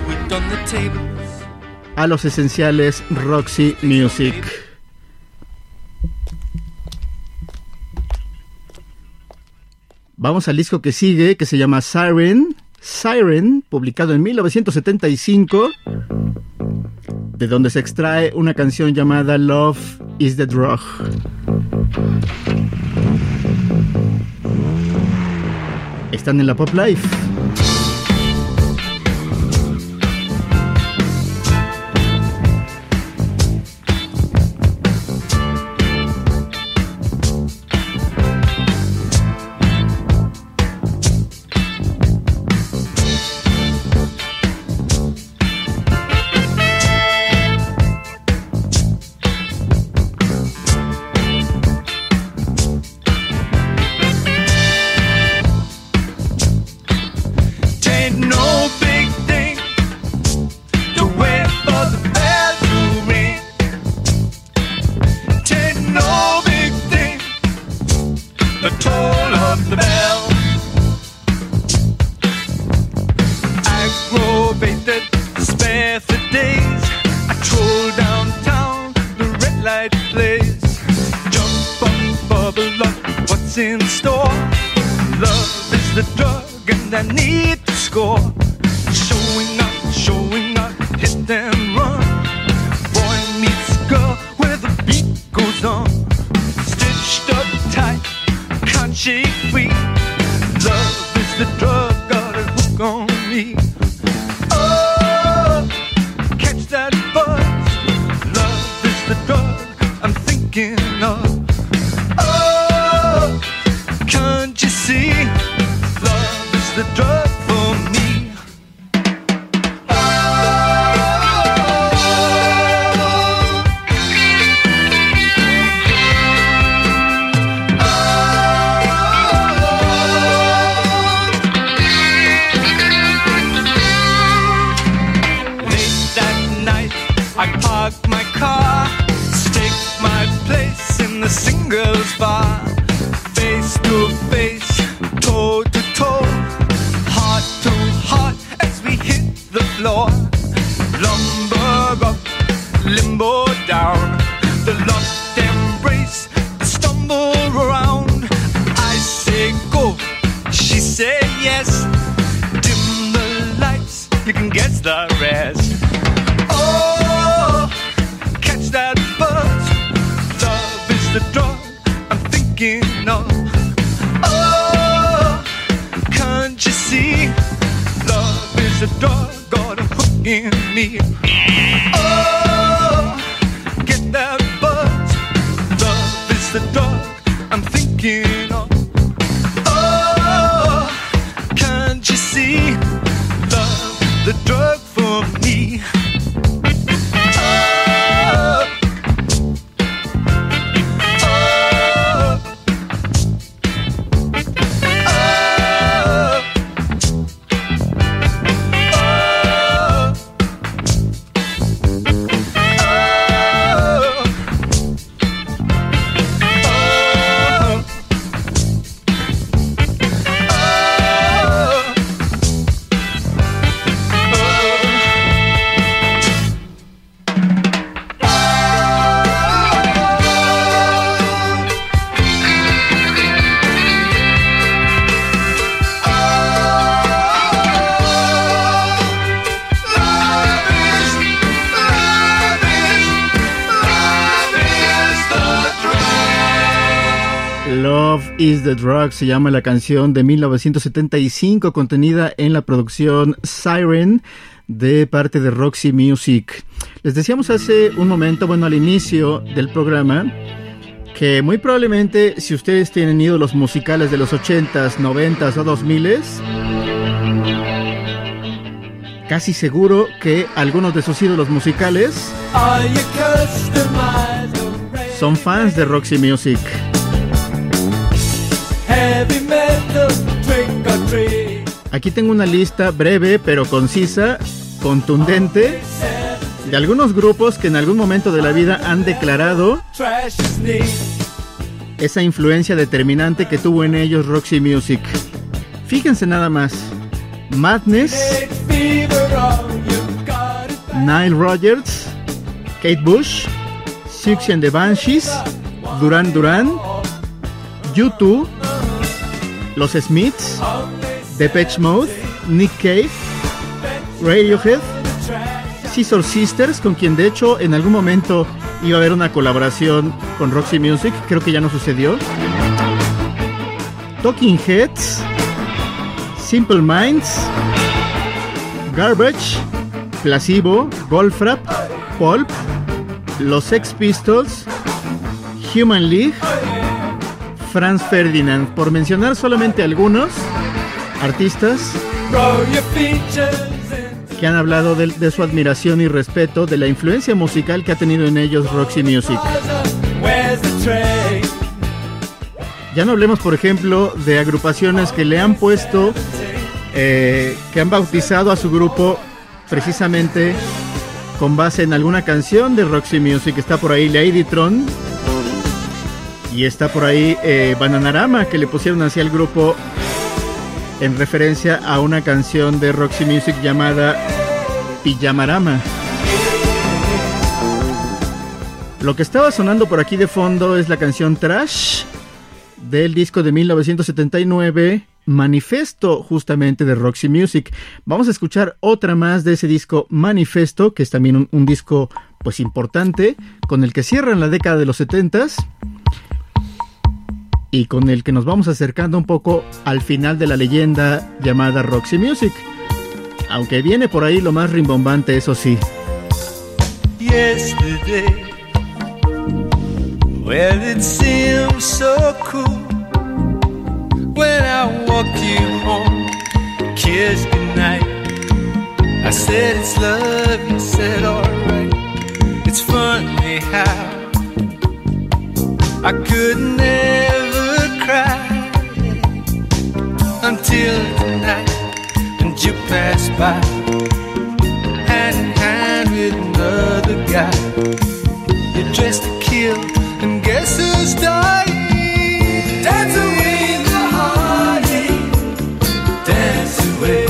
a los esenciales Roxy Music. Vamos al disco que sigue, que se llama Siren, Siren, publicado en mil novecientos setenta y cinco, de donde se extrae una canción llamada Love is the Drug. Están en la Pop Life. In store, love is the drug and I need to score. Going up, showing up, hit and run. Boy meets girl where the beat goes on. Stitched up tight, can't shake free. Love is the drug, got a hook on me. Oh, catch that buzz. Love is the drug I'm thinking of. Oh, can't you see? Love is the drug for me. I park my car, stake my place in the singles bar. Face to face, toe to toe, heart to heart as we hit the floor. Lumber up, limbo down, the lost embrace, the stumble around. I say go, she say yes. Dim the lights, you can guess the rest. That buzz, love is the drug I'm thinking of. Oh, can't you see? Love is the drug, got a hook in me. Oh, get that buzz, love is the drug I'm thinking of. Oh, can't you see? Love, the drug for me. Is the Drug se llama la canción de mil novecientos setenta y cinco, contenida en la producción Siren de parte de Roxy Music. Les decíamos hace un momento, bueno, al inicio del programa, que muy probablemente si ustedes tienen ídolos musicales de los ochentas, noventas o dos miles, casi seguro que algunos de sus ídolos musicales son fans de Roxy Music. Aquí tengo una lista breve pero concisa, contundente, de algunos grupos que en algún momento de la vida han declarado esa influencia determinante que tuvo en ellos Roxy Music. Fíjense nada más: Madness, Nile Rodgers, Kate Bush, Siouxsie and the Banshees, Duran Duran, U dos, Los Smiths, Depeche Mode, Nick Cave, Radiohead, Scissor Sisters, con quien de hecho en algún momento iba a haber una colaboración con Roxy Music, creo que ya no sucedió. Talking Heads, Simple Minds, Garbage, Placebo, Goldfrapp, Pulp, Los Sex Pistols, Human League, Franz Ferdinand, por mencionar solamente algunos artistas que han hablado de, de su admiración y respeto de la influencia musical que ha tenido en ellos Roxy Music. Ya no hablemos, por ejemplo, de agrupaciones que le han puesto, eh, que han bautizado a su grupo precisamente con base en alguna canción de Roxy Music. Está por ahí Ladytron. Y está por ahí eh, Bananarama, que le pusieron así al grupo en referencia a una canción de Roxy Music llamada Pijamarama. Lo que estaba sonando por aquí de fondo es la canción Trash del disco de mil novecientos setenta y nueve Manifesto, justamente de Roxy Music. Vamos a escuchar otra más de ese disco Manifesto, que es también un, un disco pues importante, con el que cierran la década de los setentas y con el que nos vamos acercando un poco al final de la leyenda llamada Roxy Music, aunque viene por ahí lo más rimbombante, eso sí. Yesterday, well, it seemed so cool when I walked you home, kissed goodnight. I said it's love, you said alright. It's funny how I could never cry until tonight, and you passed by hand in hand with another guy. You're dressed to kill, and guess who's dying? Dance away the heartache, dance away.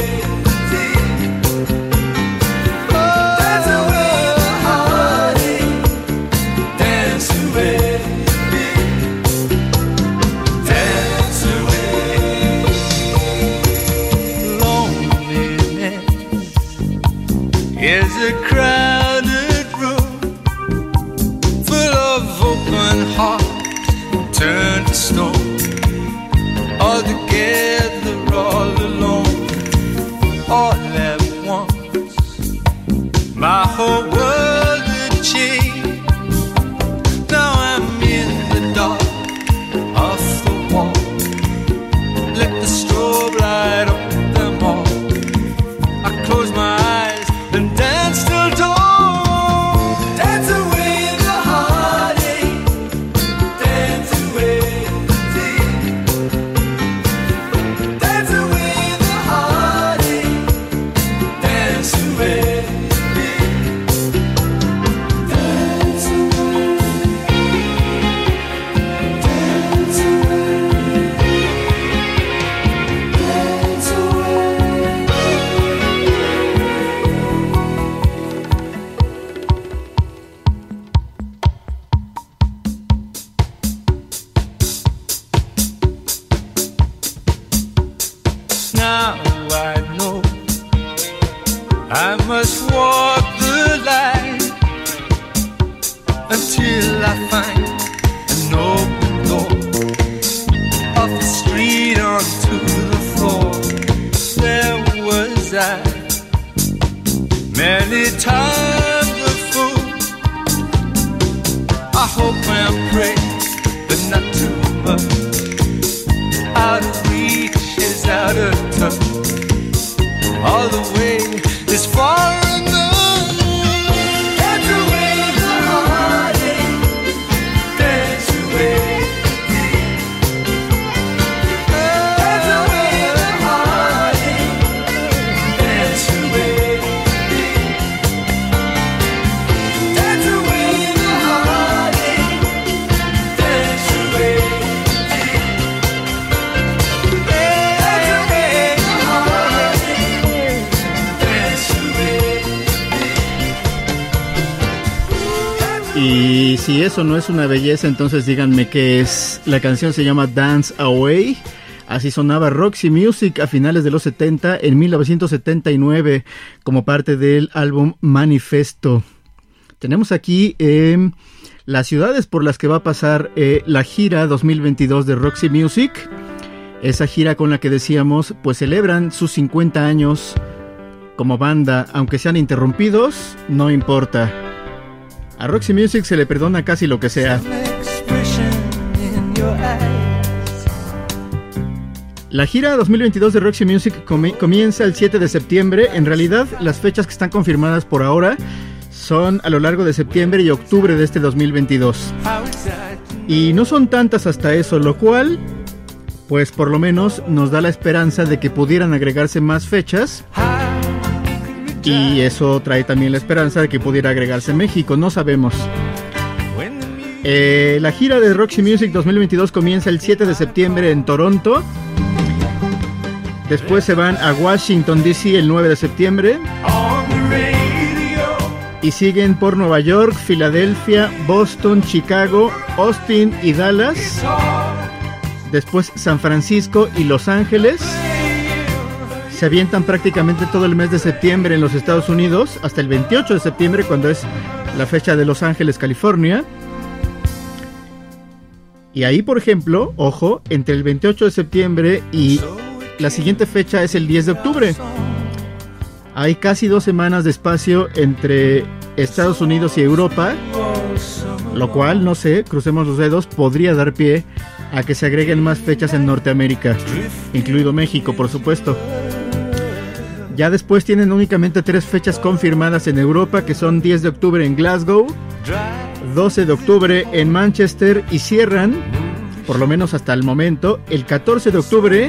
Is a crowded room full of open hearts turned to stone, all together, all alone, all at once. My whole world had changed. Now I'm in the dark off the wall. Let the strobe light up them all. I close my eyes and dance till dawn. Dance away the heartache, dance away the pain. Dance away the heartache, dance away the pain. Dance away, dance away, dance away. Now I know I must walk the line until I find an open door off the street onto the floor. There was I, many times a fool. I hope and pray, but not too much. Out of reach is out of touch. All the way is far enough. Dance away the heartache, dance away the pain. Dance away the heartache, dance away the pain. Dance away the heartache, dance away the pain. Y si eso no es una belleza, entonces díganme qué es. La canción se llama Dance Away. Así sonaba Roxy Music a finales de los setenta, en mil novecientos setenta y nueve, como parte del álbum Manifesto. Tenemos aquí eh, las ciudades por las que va a pasar eh, la gira dos mil veintidós de Roxy Music. Esa gira con la que decíamos, pues celebran sus cincuenta años como banda, aunque sean interrumpidos, no importa. A Roxy Music se le perdona casi lo que sea. La gira dos mil veintidós de Roxy Music com- comienza el siete de septiembre. En realidad, las fechas que están confirmadas por ahora son a lo largo de septiembre y octubre de este dos mil veintidós. Y no son tantas hasta eso, lo cual, pues por lo menos nos da la esperanza de que pudieran agregarse más fechas. Y eso trae también la esperanza de que pudiera agregarse México, no sabemos. Eh, la gira de Roxy Music dos mil veintidós comienza el siete de septiembre en Toronto. Después se van a Washington D C el nueve de septiembre. Y siguen por Nueva York, Filadelfia, Boston, Chicago, Austin y Dallas. Después San Francisco y Los Ángeles. Se avientan prácticamente todo el mes de septiembre en los Estados Unidos, hasta el veintiocho de septiembre, cuando es la fecha de Los Ángeles, California. Y ahí, por ejemplo, ojo, entre el veintiocho de septiembre y la siguiente fecha es el diez de octubre. Hay casi dos semanas de espacio entre Estados Unidos y Europa, lo cual, no sé, crucemos los dedos, podría dar pie a que se agreguen más fechas en Norteamérica, incluido México, por supuesto. Ya después tienen únicamente tres fechas confirmadas en Europa, que son diez de octubre en Glasgow, doce de octubre en Manchester, y cierran, por lo menos hasta el momento, el catorce de octubre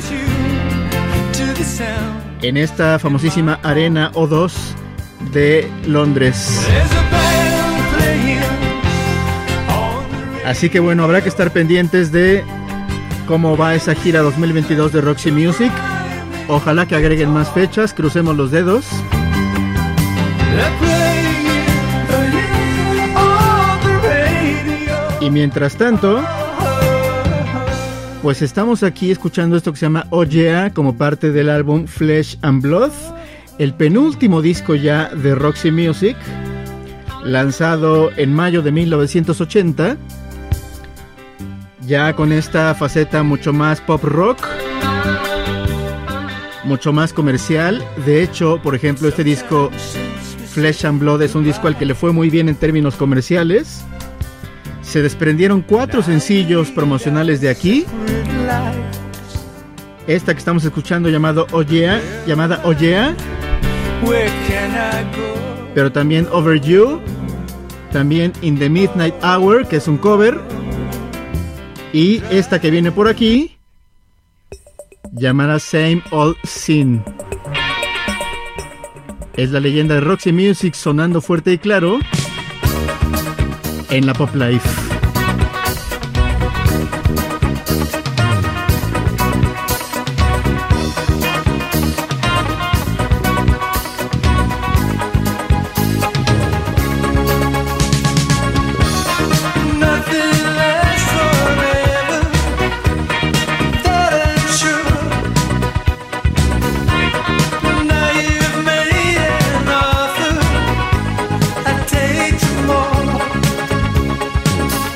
en esta famosísima Arena O dos de Londres. Así que bueno, habrá que estar pendientes de cómo va esa gira dos mil veintidós de Roxy Music. Ojalá que agreguen más fechas, crucemos los dedos. Y mientras tanto, pues estamos aquí escuchando esto que se llama Oh Yeah, como parte del álbum Flesh and Blood, el penúltimo disco ya de Roxy Music, lanzado en mayo de mil novecientos ochenta, ya con esta faceta mucho más pop rock, mucho más comercial. De hecho, por ejemplo, este disco Flesh and Blood es un disco al que le fue muy bien en términos comerciales. Se desprendieron cuatro sencillos promocionales de aquí. Esta que estamos escuchando llamado Oh Yeah, llamada Oh Yeah, pero también Over You, también In the Midnight Hour, que es un cover, y esta que viene por aquí, llamada Same Old Sin. Es la leyenda de Roxy Music sonando fuerte y claro en la Pop Life. Take tomorrow.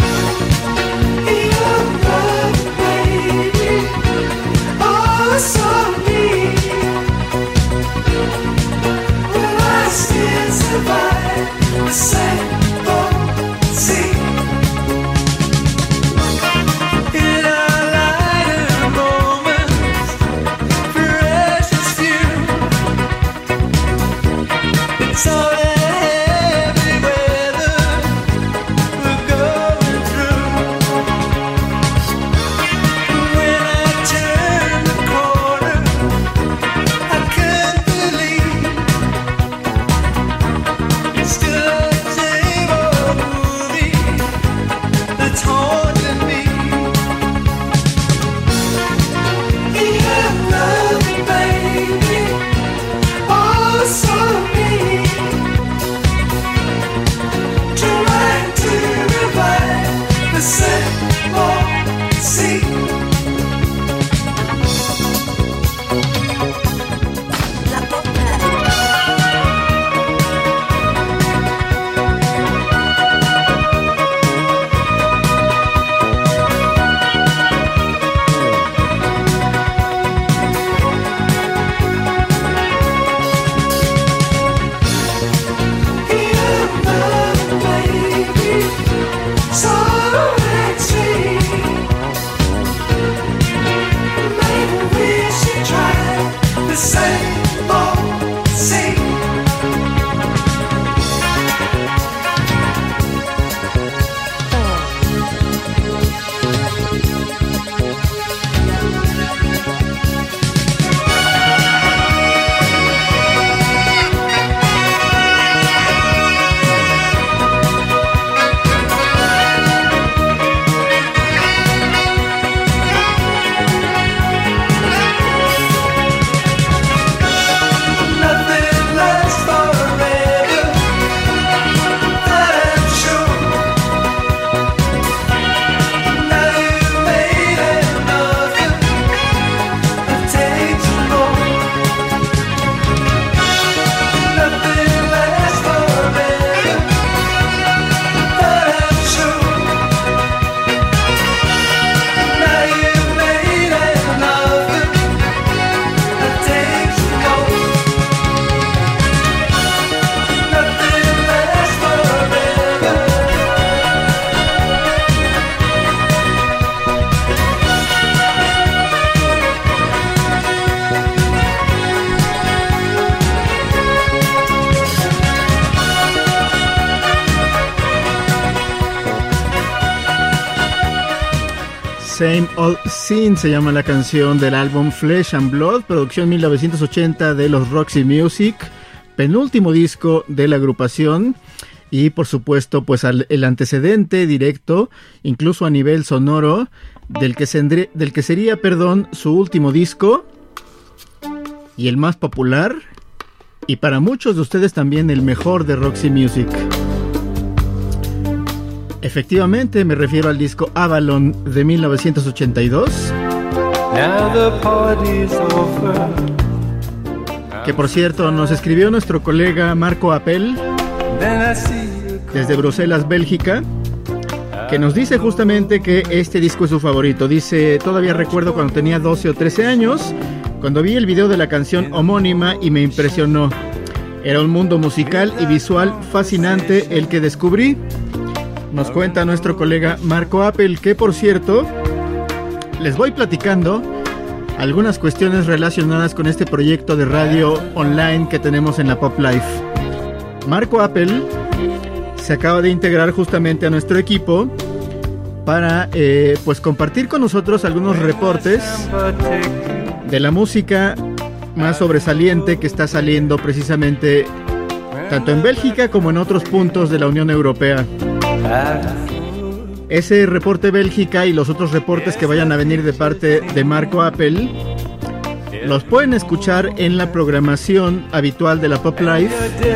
Same Old Scene se llama la canción del álbum Flesh and Blood, producción mil novecientos ochenta de los Roxy Music, penúltimo disco de la agrupación y por supuesto pues al, el antecedente directo, incluso a nivel sonoro, del que, sendré, del que sería, perdón, su último disco y el más popular y para muchos de ustedes también el mejor de Roxy Music. Efectivamente, me refiero al disco Avalon de mil novecientos ochenta y dos. Que por cierto nos escribió nuestro colega Marco Appel desde Bruselas, Bélgica, que nos dice justamente que este disco es su favorito. Dice, todavía recuerdo cuando tenía doce o trece años, cuando vi el video de la canción homónima y me impresionó. Era un mundo musical y visual fascinante el que descubrí. Nos cuenta nuestro colega Marco Appel, que por cierto, les voy platicando algunas cuestiones relacionadas con este proyecto de radio online que tenemos en la Pop Life. Marco Appel se acaba de integrar justamente a nuestro equipo para eh, pues compartir con nosotros algunos reportes de la música más sobresaliente que está saliendo precisamente tanto en Bélgica como en otros puntos de la Unión Europea. Ese reporte Bélgica y los otros reportes que vayan a venir de parte de Marco Appel los pueden escuchar en la programación habitual de la Pop Life,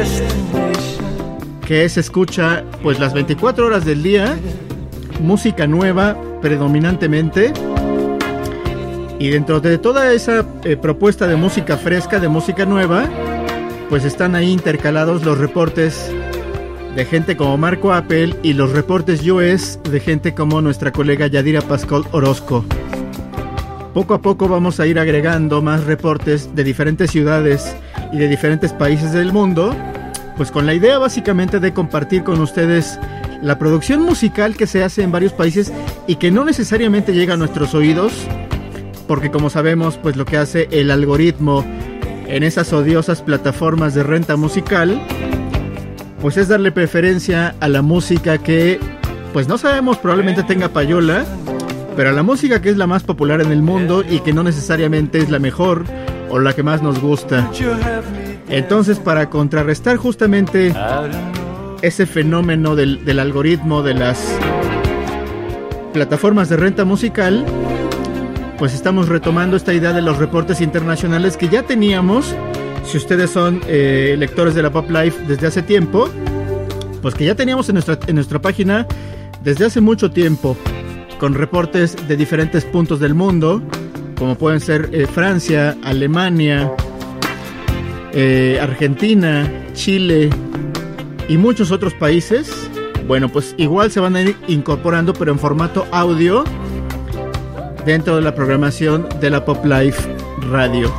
que se escucha pues las veinticuatro horas del día, música nueva predominantemente, y dentro de toda esa eh, propuesta de música fresca, de música nueva, pues están ahí intercalados los reportes de gente como Marco Appel y los reportes U S de gente como nuestra colega Yadira Pascal Orozco. Poco a poco vamos a ir agregando más reportes de diferentes ciudades y de diferentes países del mundo, pues con la idea básicamente de compartir con ustedes la producción musical que se hace en varios países y que no necesariamente llega a nuestros oídos, porque como sabemos, pues lo que hace el algoritmo en esas odiosas plataformas de renta musical, pues es darle preferencia a la música que, pues no sabemos, probablemente tenga payola, pero a la música que es la más popular en el mundo y que no necesariamente es la mejor o la que más nos gusta. Entonces, para contrarrestar justamente ese fenómeno del, del algoritmo de las plataformas de renta musical, pues estamos retomando esta idea de los reportes internacionales que ya teníamos. Si ustedes son eh, lectores de la Pop Life desde hace tiempo, pues que ya teníamos en nuestra, en nuestra página desde hace mucho tiempo, con reportes de diferentes puntos del mundo, como pueden ser eh, Francia, Alemania, eh, Argentina, Chile y muchos otros países. Bueno, pues igual se van a ir incorporando, pero en formato audio, dentro de la programación de la Pop Life Radio.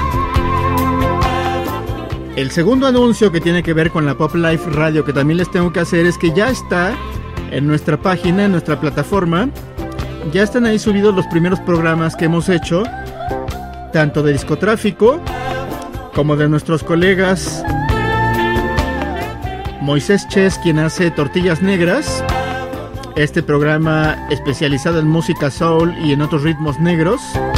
El segundo anuncio que tiene que ver con la Pop Life Radio que también les tengo que hacer es que ya está en nuestra página, en nuestra plataforma, ya están ahí subidos los primeros programas que hemos hecho, tanto de Discotráfico como de nuestros colegas Moisés Ches, quien hace Tortillas Negras, este programa especializado en música soul y en otros ritmos negros,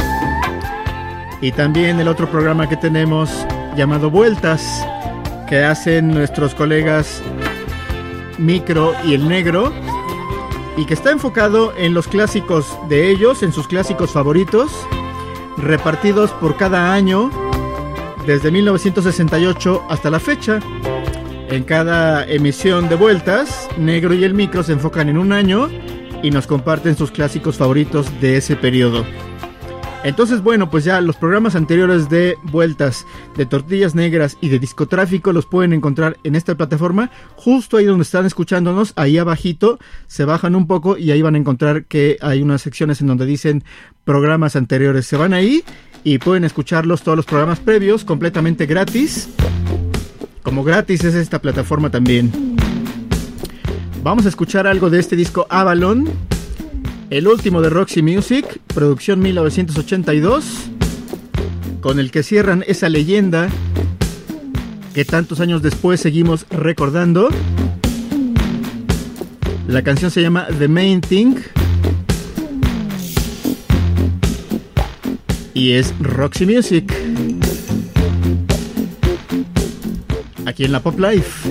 y también el otro programa que tenemos llamado Vueltas, que hacen nuestros colegas Micro y El Negro, y que está enfocado en los clásicos de ellos, en sus clásicos favoritos, repartidos por cada año desde mil novecientos sesenta y ocho hasta la fecha. En cada emisión de Vueltas, Negro y El Micro se enfocan en un año y nos comparten sus clásicos favoritos de ese periodo. Entonces, bueno, pues ya los programas anteriores de Vueltas, de Tortillas Negras y de Discotráfico los pueden encontrar en esta plataforma, justo ahí donde están escuchándonos, ahí abajito, se bajan un poco y ahí van a encontrar que hay unas secciones en donde dicen programas anteriores. Se van ahí y pueden escucharlos, todos los programas previos, completamente gratis. Como gratis es esta plataforma también. Vamos a escuchar algo de este disco Avalon, el último de Roxy Music, producción mil novecientos ochenta y dos, con el que cierran esa leyenda que tantos años después seguimos recordando. La canción se llama The Main Thing y es Roxy Music. Aquí en la Pop Life.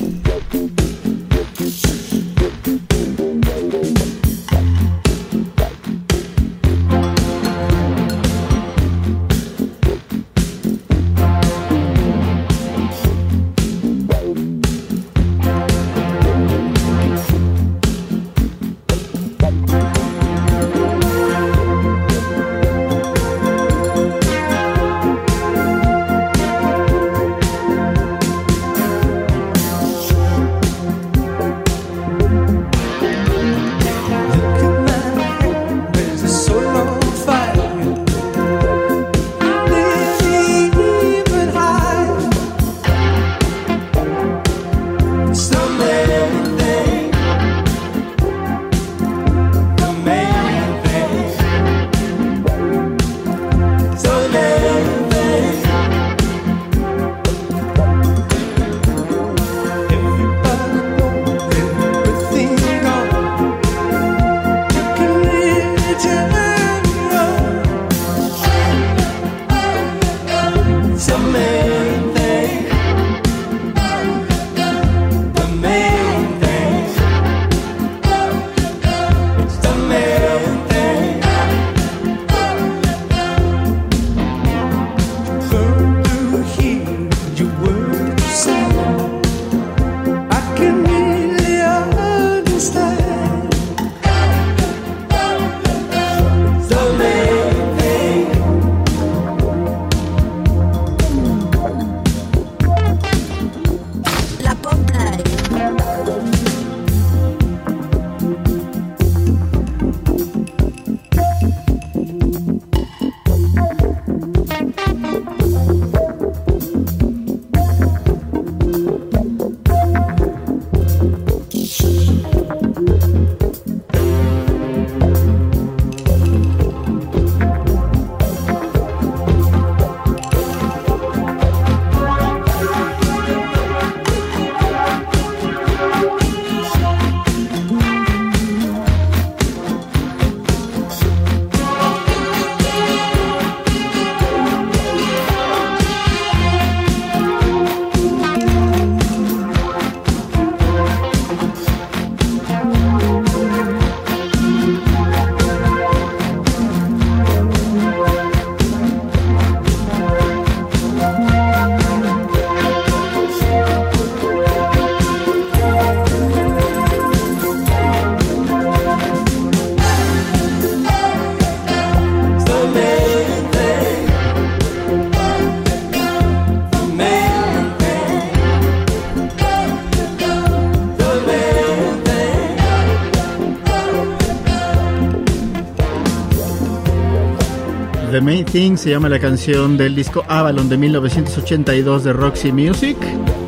The Main Thing se llama la canción del disco Avalon de mil novecientos ochenta y dos de Roxy Music.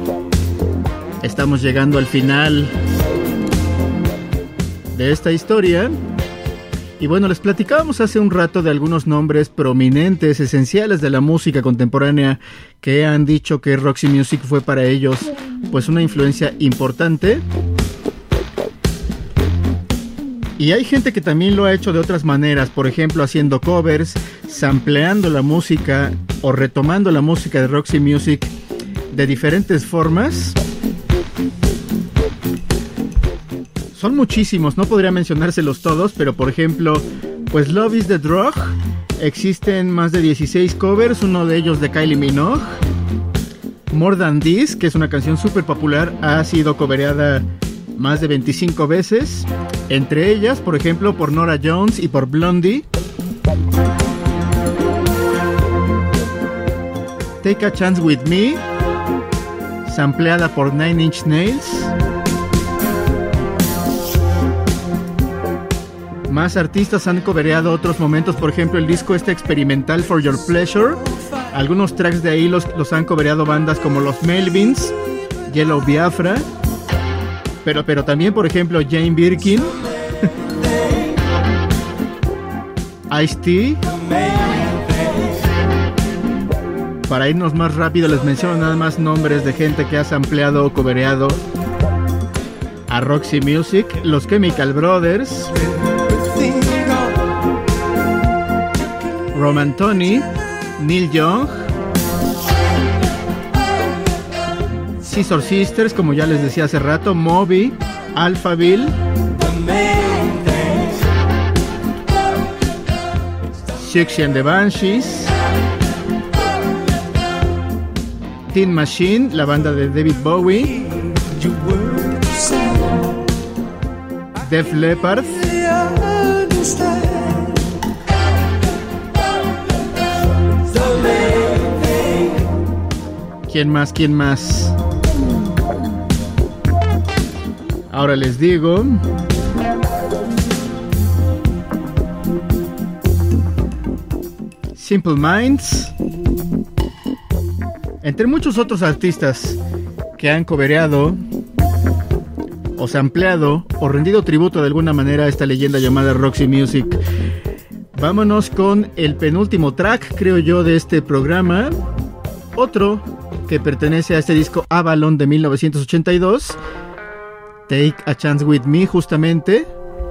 Estamos llegando al final de esta historia. Y bueno, les platicábamos hace un rato de algunos nombres prominentes, esenciales de la música contemporánea, que han dicho que Roxy Music fue para ellos pues una influencia importante. Y hay gente que también lo ha hecho de otras maneras, por ejemplo haciendo covers, sampleando la música o retomando la música de Roxy Music de diferentes formas. Son muchísimos, no podría mencionárselos todos, pero por ejemplo, pues Love is the Drug, existen más de dieciséis covers, uno de ellos de Kylie Minogue. More Than This, que es una canción súper popular, ha sido covereada más de veinticinco veces, entre ellas, por ejemplo, por Norah Jones y por Blondie. Take a Chance With Me, sampleada por Nine Inch Nails. Más artistas han covereado otros momentos, por ejemplo el disco este experimental For Your Pleasure. Algunos tracks de ahí los, los han covereado bandas como los Melvins, Yellow Biafra, pero, pero también por ejemplo Jane Birkin, Ice-T. Para irnos más rápido les menciono nada más nombres de gente que ha sampleado o covereado a Roxy Music. Los Chemical Brothers, Roman Tony, Neil Young, Scissor Sisters, como ya les decía hace rato, Moby, Alphaville, Siouxsie and the Banshees, Tin Machine, la banda de David Bowie, Def Leppard, ¿quién más? ¿Quién más? Ahora les digo. Simple Minds, entre muchos otros artistas que han cobereado o sampleado o rendido tributo de alguna manera a esta leyenda llamada Roxy Music. Vámonos con el penúltimo track, creo yo, de este programa. Otro que pertenece a este disco Avalon de mil novecientos ochenta y dos, Take a Chance With Me, justamente.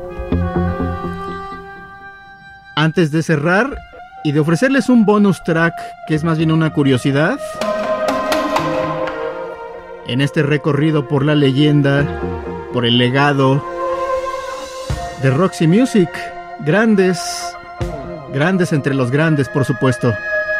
Antes de cerrar y de ofrecerles un bonus track que es más bien una curiosidad en este recorrido por la leyenda, por el legado de Roxy Music, grandes, grandes entre los grandes, por supuesto.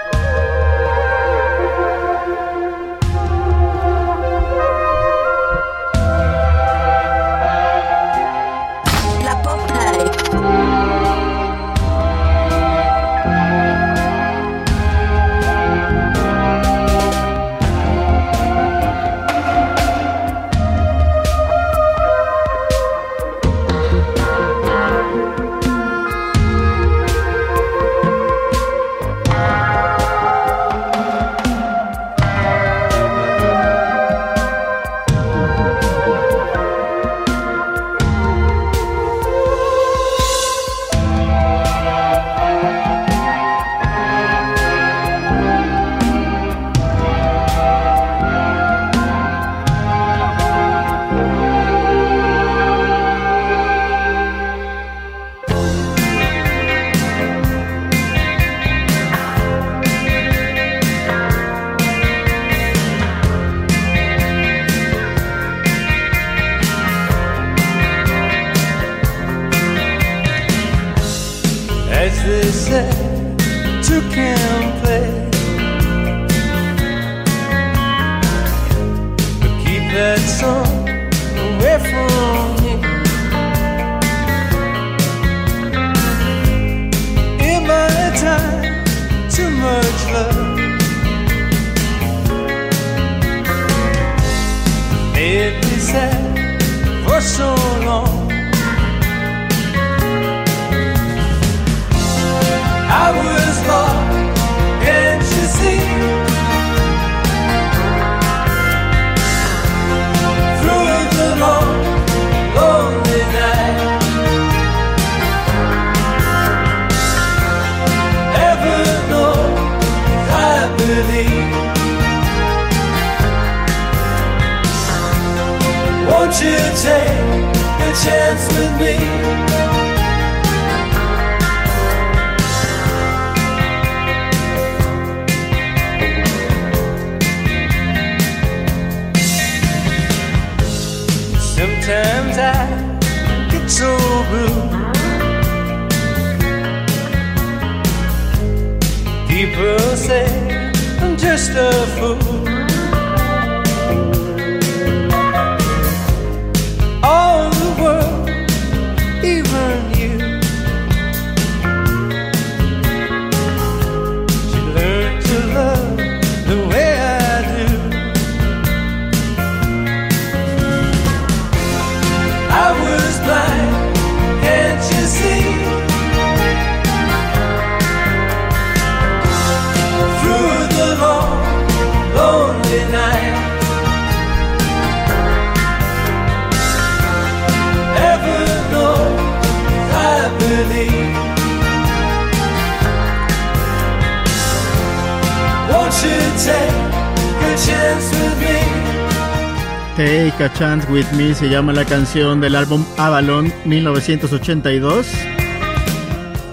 Take a Chance With Me se llama la canción del álbum Avalon mil novecientos ochenta y dos.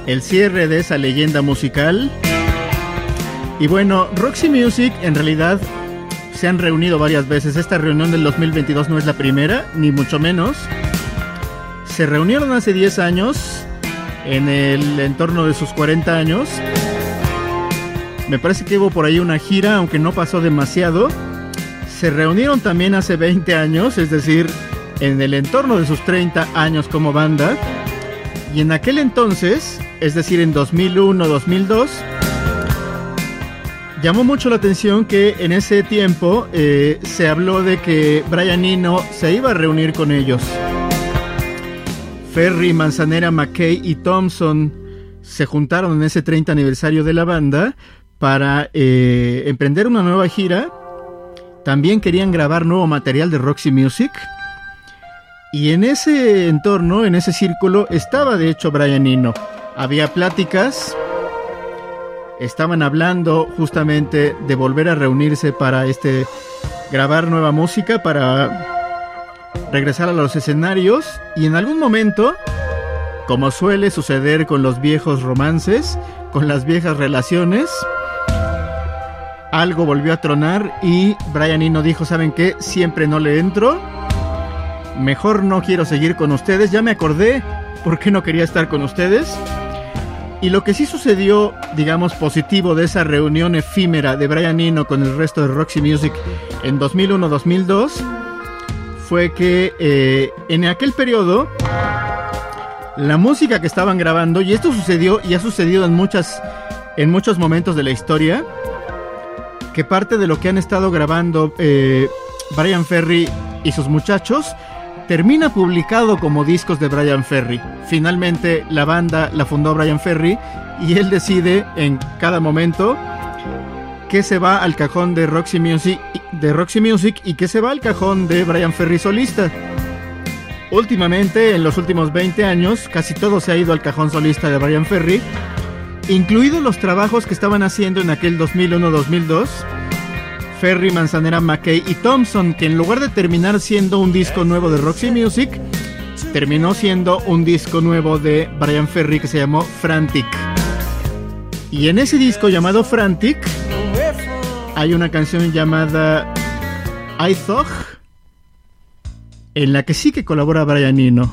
el cierre de esa leyenda musical. Y bueno, Roxy Music en realidad se han reunido varias veces. Esta reunión del dos mil veintidós no es la primera, ni mucho menos. Se reunieron hace diez años, en el entorno de sus cuarenta años. Me parece que hubo por ahí una gira, aunque no pasó demasiado. Se reunieron también hace veinte años, es decir, en el entorno de sus treinta años como banda. Y en aquel entonces, es decir, en dos mil uno dos mil dos, llamó mucho la atención que en ese tiempo eh, se habló de que Brian Eno se iba a reunir con ellos. Ferry, Manzanera, McKay y Thompson se juntaron en ese treinta aniversario de la banda para eh, emprender una nueva gira. También querían grabar nuevo material de Roxy Music. Y en ese entorno, en ese círculo, estaba de hecho Brian Eno. Había pláticas. Estaban hablando justamente de volver a reunirse para este grabar nueva música, para regresar a los escenarios. Y en algún momento, como suele suceder con los viejos romances, con las viejas relaciones, algo volvió a tronar y Brian Eno dijo: ¿saben qué? Siempre no le entro. Mejor no quiero seguir con ustedes. Ya me acordé por qué no quería estar con ustedes. Y lo que sí sucedió, digamos, positivo de esa reunión efímera de Brian Eno con el resto de Roxy Music en dos mil uno dos mil dos fue que eh, en aquel periodo la música que estaban grabando, y esto sucedió y ha sucedido en muchas en muchos momentos de la historia, que parte de lo que han estado grabando eh, Bryan Ferry y sus muchachos termina publicado como discos de Bryan Ferry. Finalmente la banda la fundó Bryan Ferry y él decide en cada momento qué se va al cajón de Roxy Music, de Roxy Music y qué se va al cajón de Bryan Ferry solista. Últimamente, en los últimos veinte años, casi todo se ha ido al cajón solista de Bryan Ferry, incluidos los trabajos que estaban haciendo en aquel dos mil uno dos mil dos Ferry, Manzanera, McKay y Thompson, que en lugar de terminar siendo un disco nuevo de Roxy Music, terminó siendo un disco nuevo de Bryan Ferry que se llamó Frantic. Y en ese disco llamado Frantic hay una canción llamada I Thought, en la que sí que colabora Brian Eno.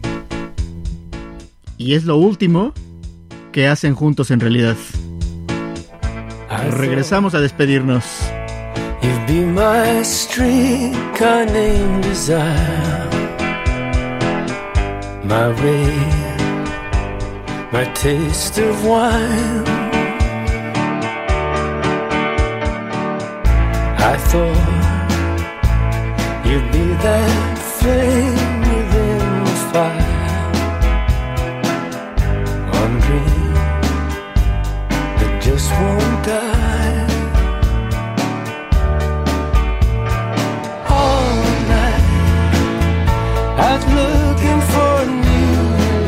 Y es lo último que hacen juntos en realidad. Regresamos a despedirnos. You'd be my streetcar named Desire, my way, my taste of wine. I thought you'd be that flame within the fire, on green that just won't die. I was looking for new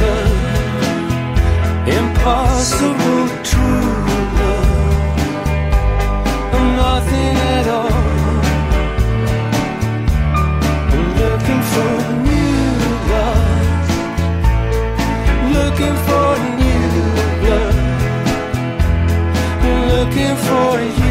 love, impossible true love, nothing at all. Looking for new love, looking for new love, looking for you.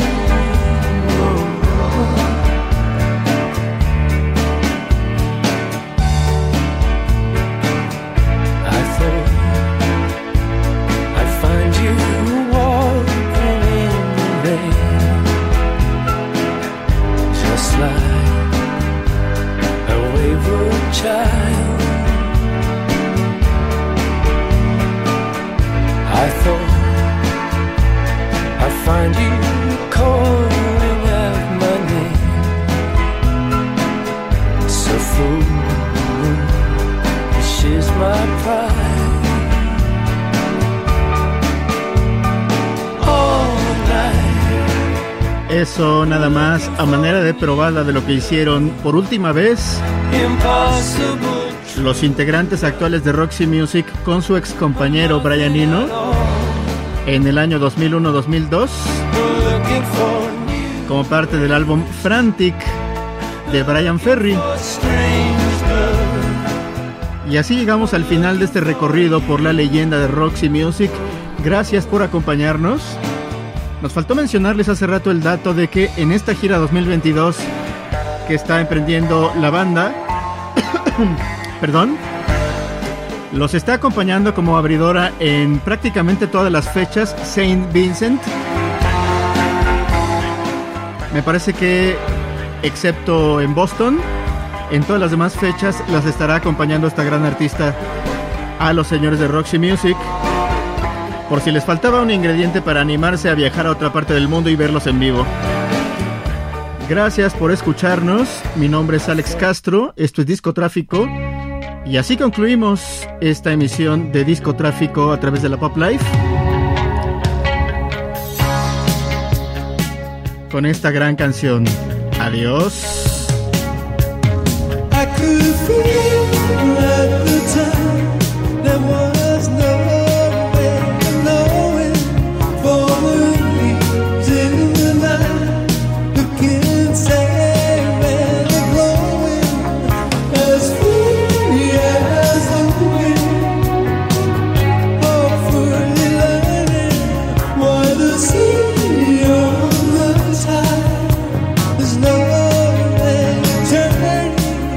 Child, I thought I'd find you calling out my name. So foolish is my pride. All night. Eso nada más a manera de probada de lo que hicieron por última vez los integrantes actuales de Roxy Music con su ex compañero Brian Eno en el año dos mil uno dos mil dos como parte del álbum Frantic de Bryan Ferry. Y así llegamos al final de este recorrido por la leyenda de Roxy Music. Gracias por acompañarnos. Nos faltó mencionarles hace rato el dato de que en esta gira dos mil veintidós que está emprendiendo la banda, perdón, los está acompañando como abridora en prácticamente todas las fechas Saint Vincent. Me parece que, excepto en Boston, en todas las demás fechas las estará acompañando esta gran artista a los señores de Roxy Music. Por si les faltaba un ingrediente para animarse a viajar a otra parte del mundo y verlos en vivo. Gracias por escucharnos. Mi nombre es Alex Castro. Esto es Disco Tráfico. Y así concluimos esta emisión de Disco Tráfico a través de la Pop Life. Con esta gran canción. Adiós. I could feel at the time there was no way of knowing, for the leaves in the night looking sad and glowing, as free as the wind, hopefully learning why the sea on the tide is no way turning.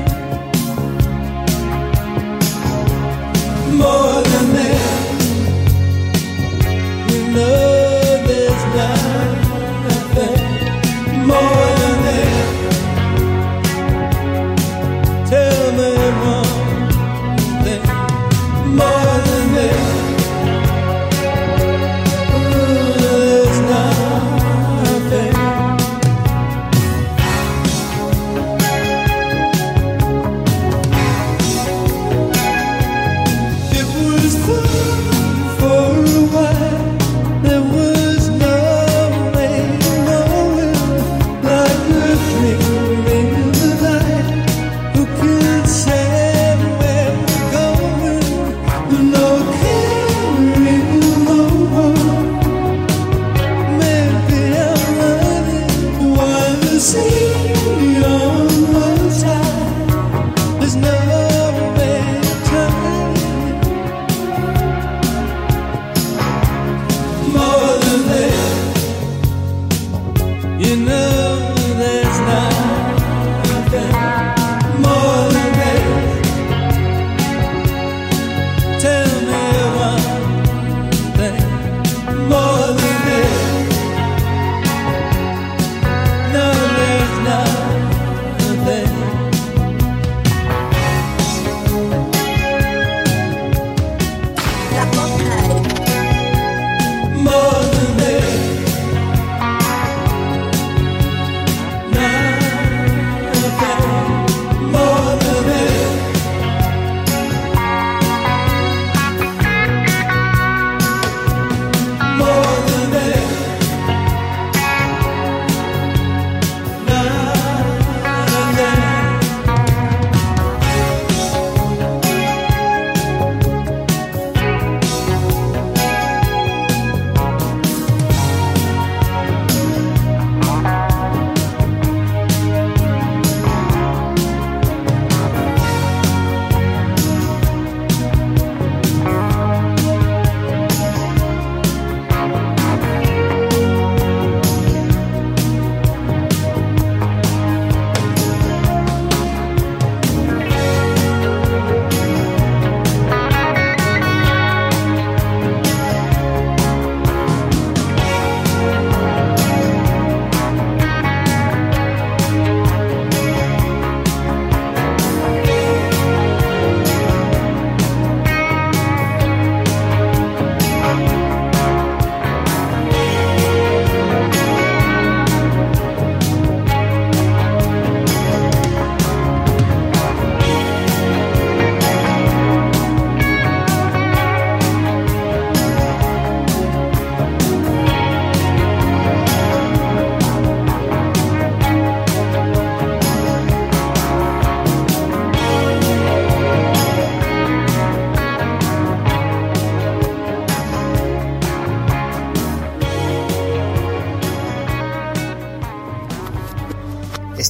More than that, you know there's nothing more than that. Tell me one thing more than that. Ooh, there's nothing. It was fun for a while. There was no way of knowing, like a dream in the night. Who can say?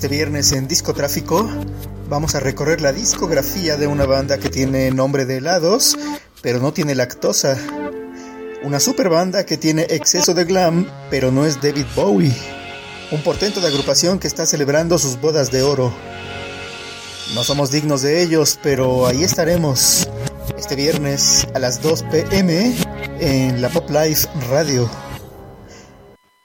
Este viernes en Discotráfico vamos a recorrer la discografía de una banda que tiene nombre de helados, pero no tiene lactosa. Una super banda que tiene exceso de glam, pero no es David Bowie. Un portento de agrupación que está celebrando sus bodas de oro. No somos dignos de ellos, pero ahí estaremos este viernes a las dos pe eme en la Pop Life Radio.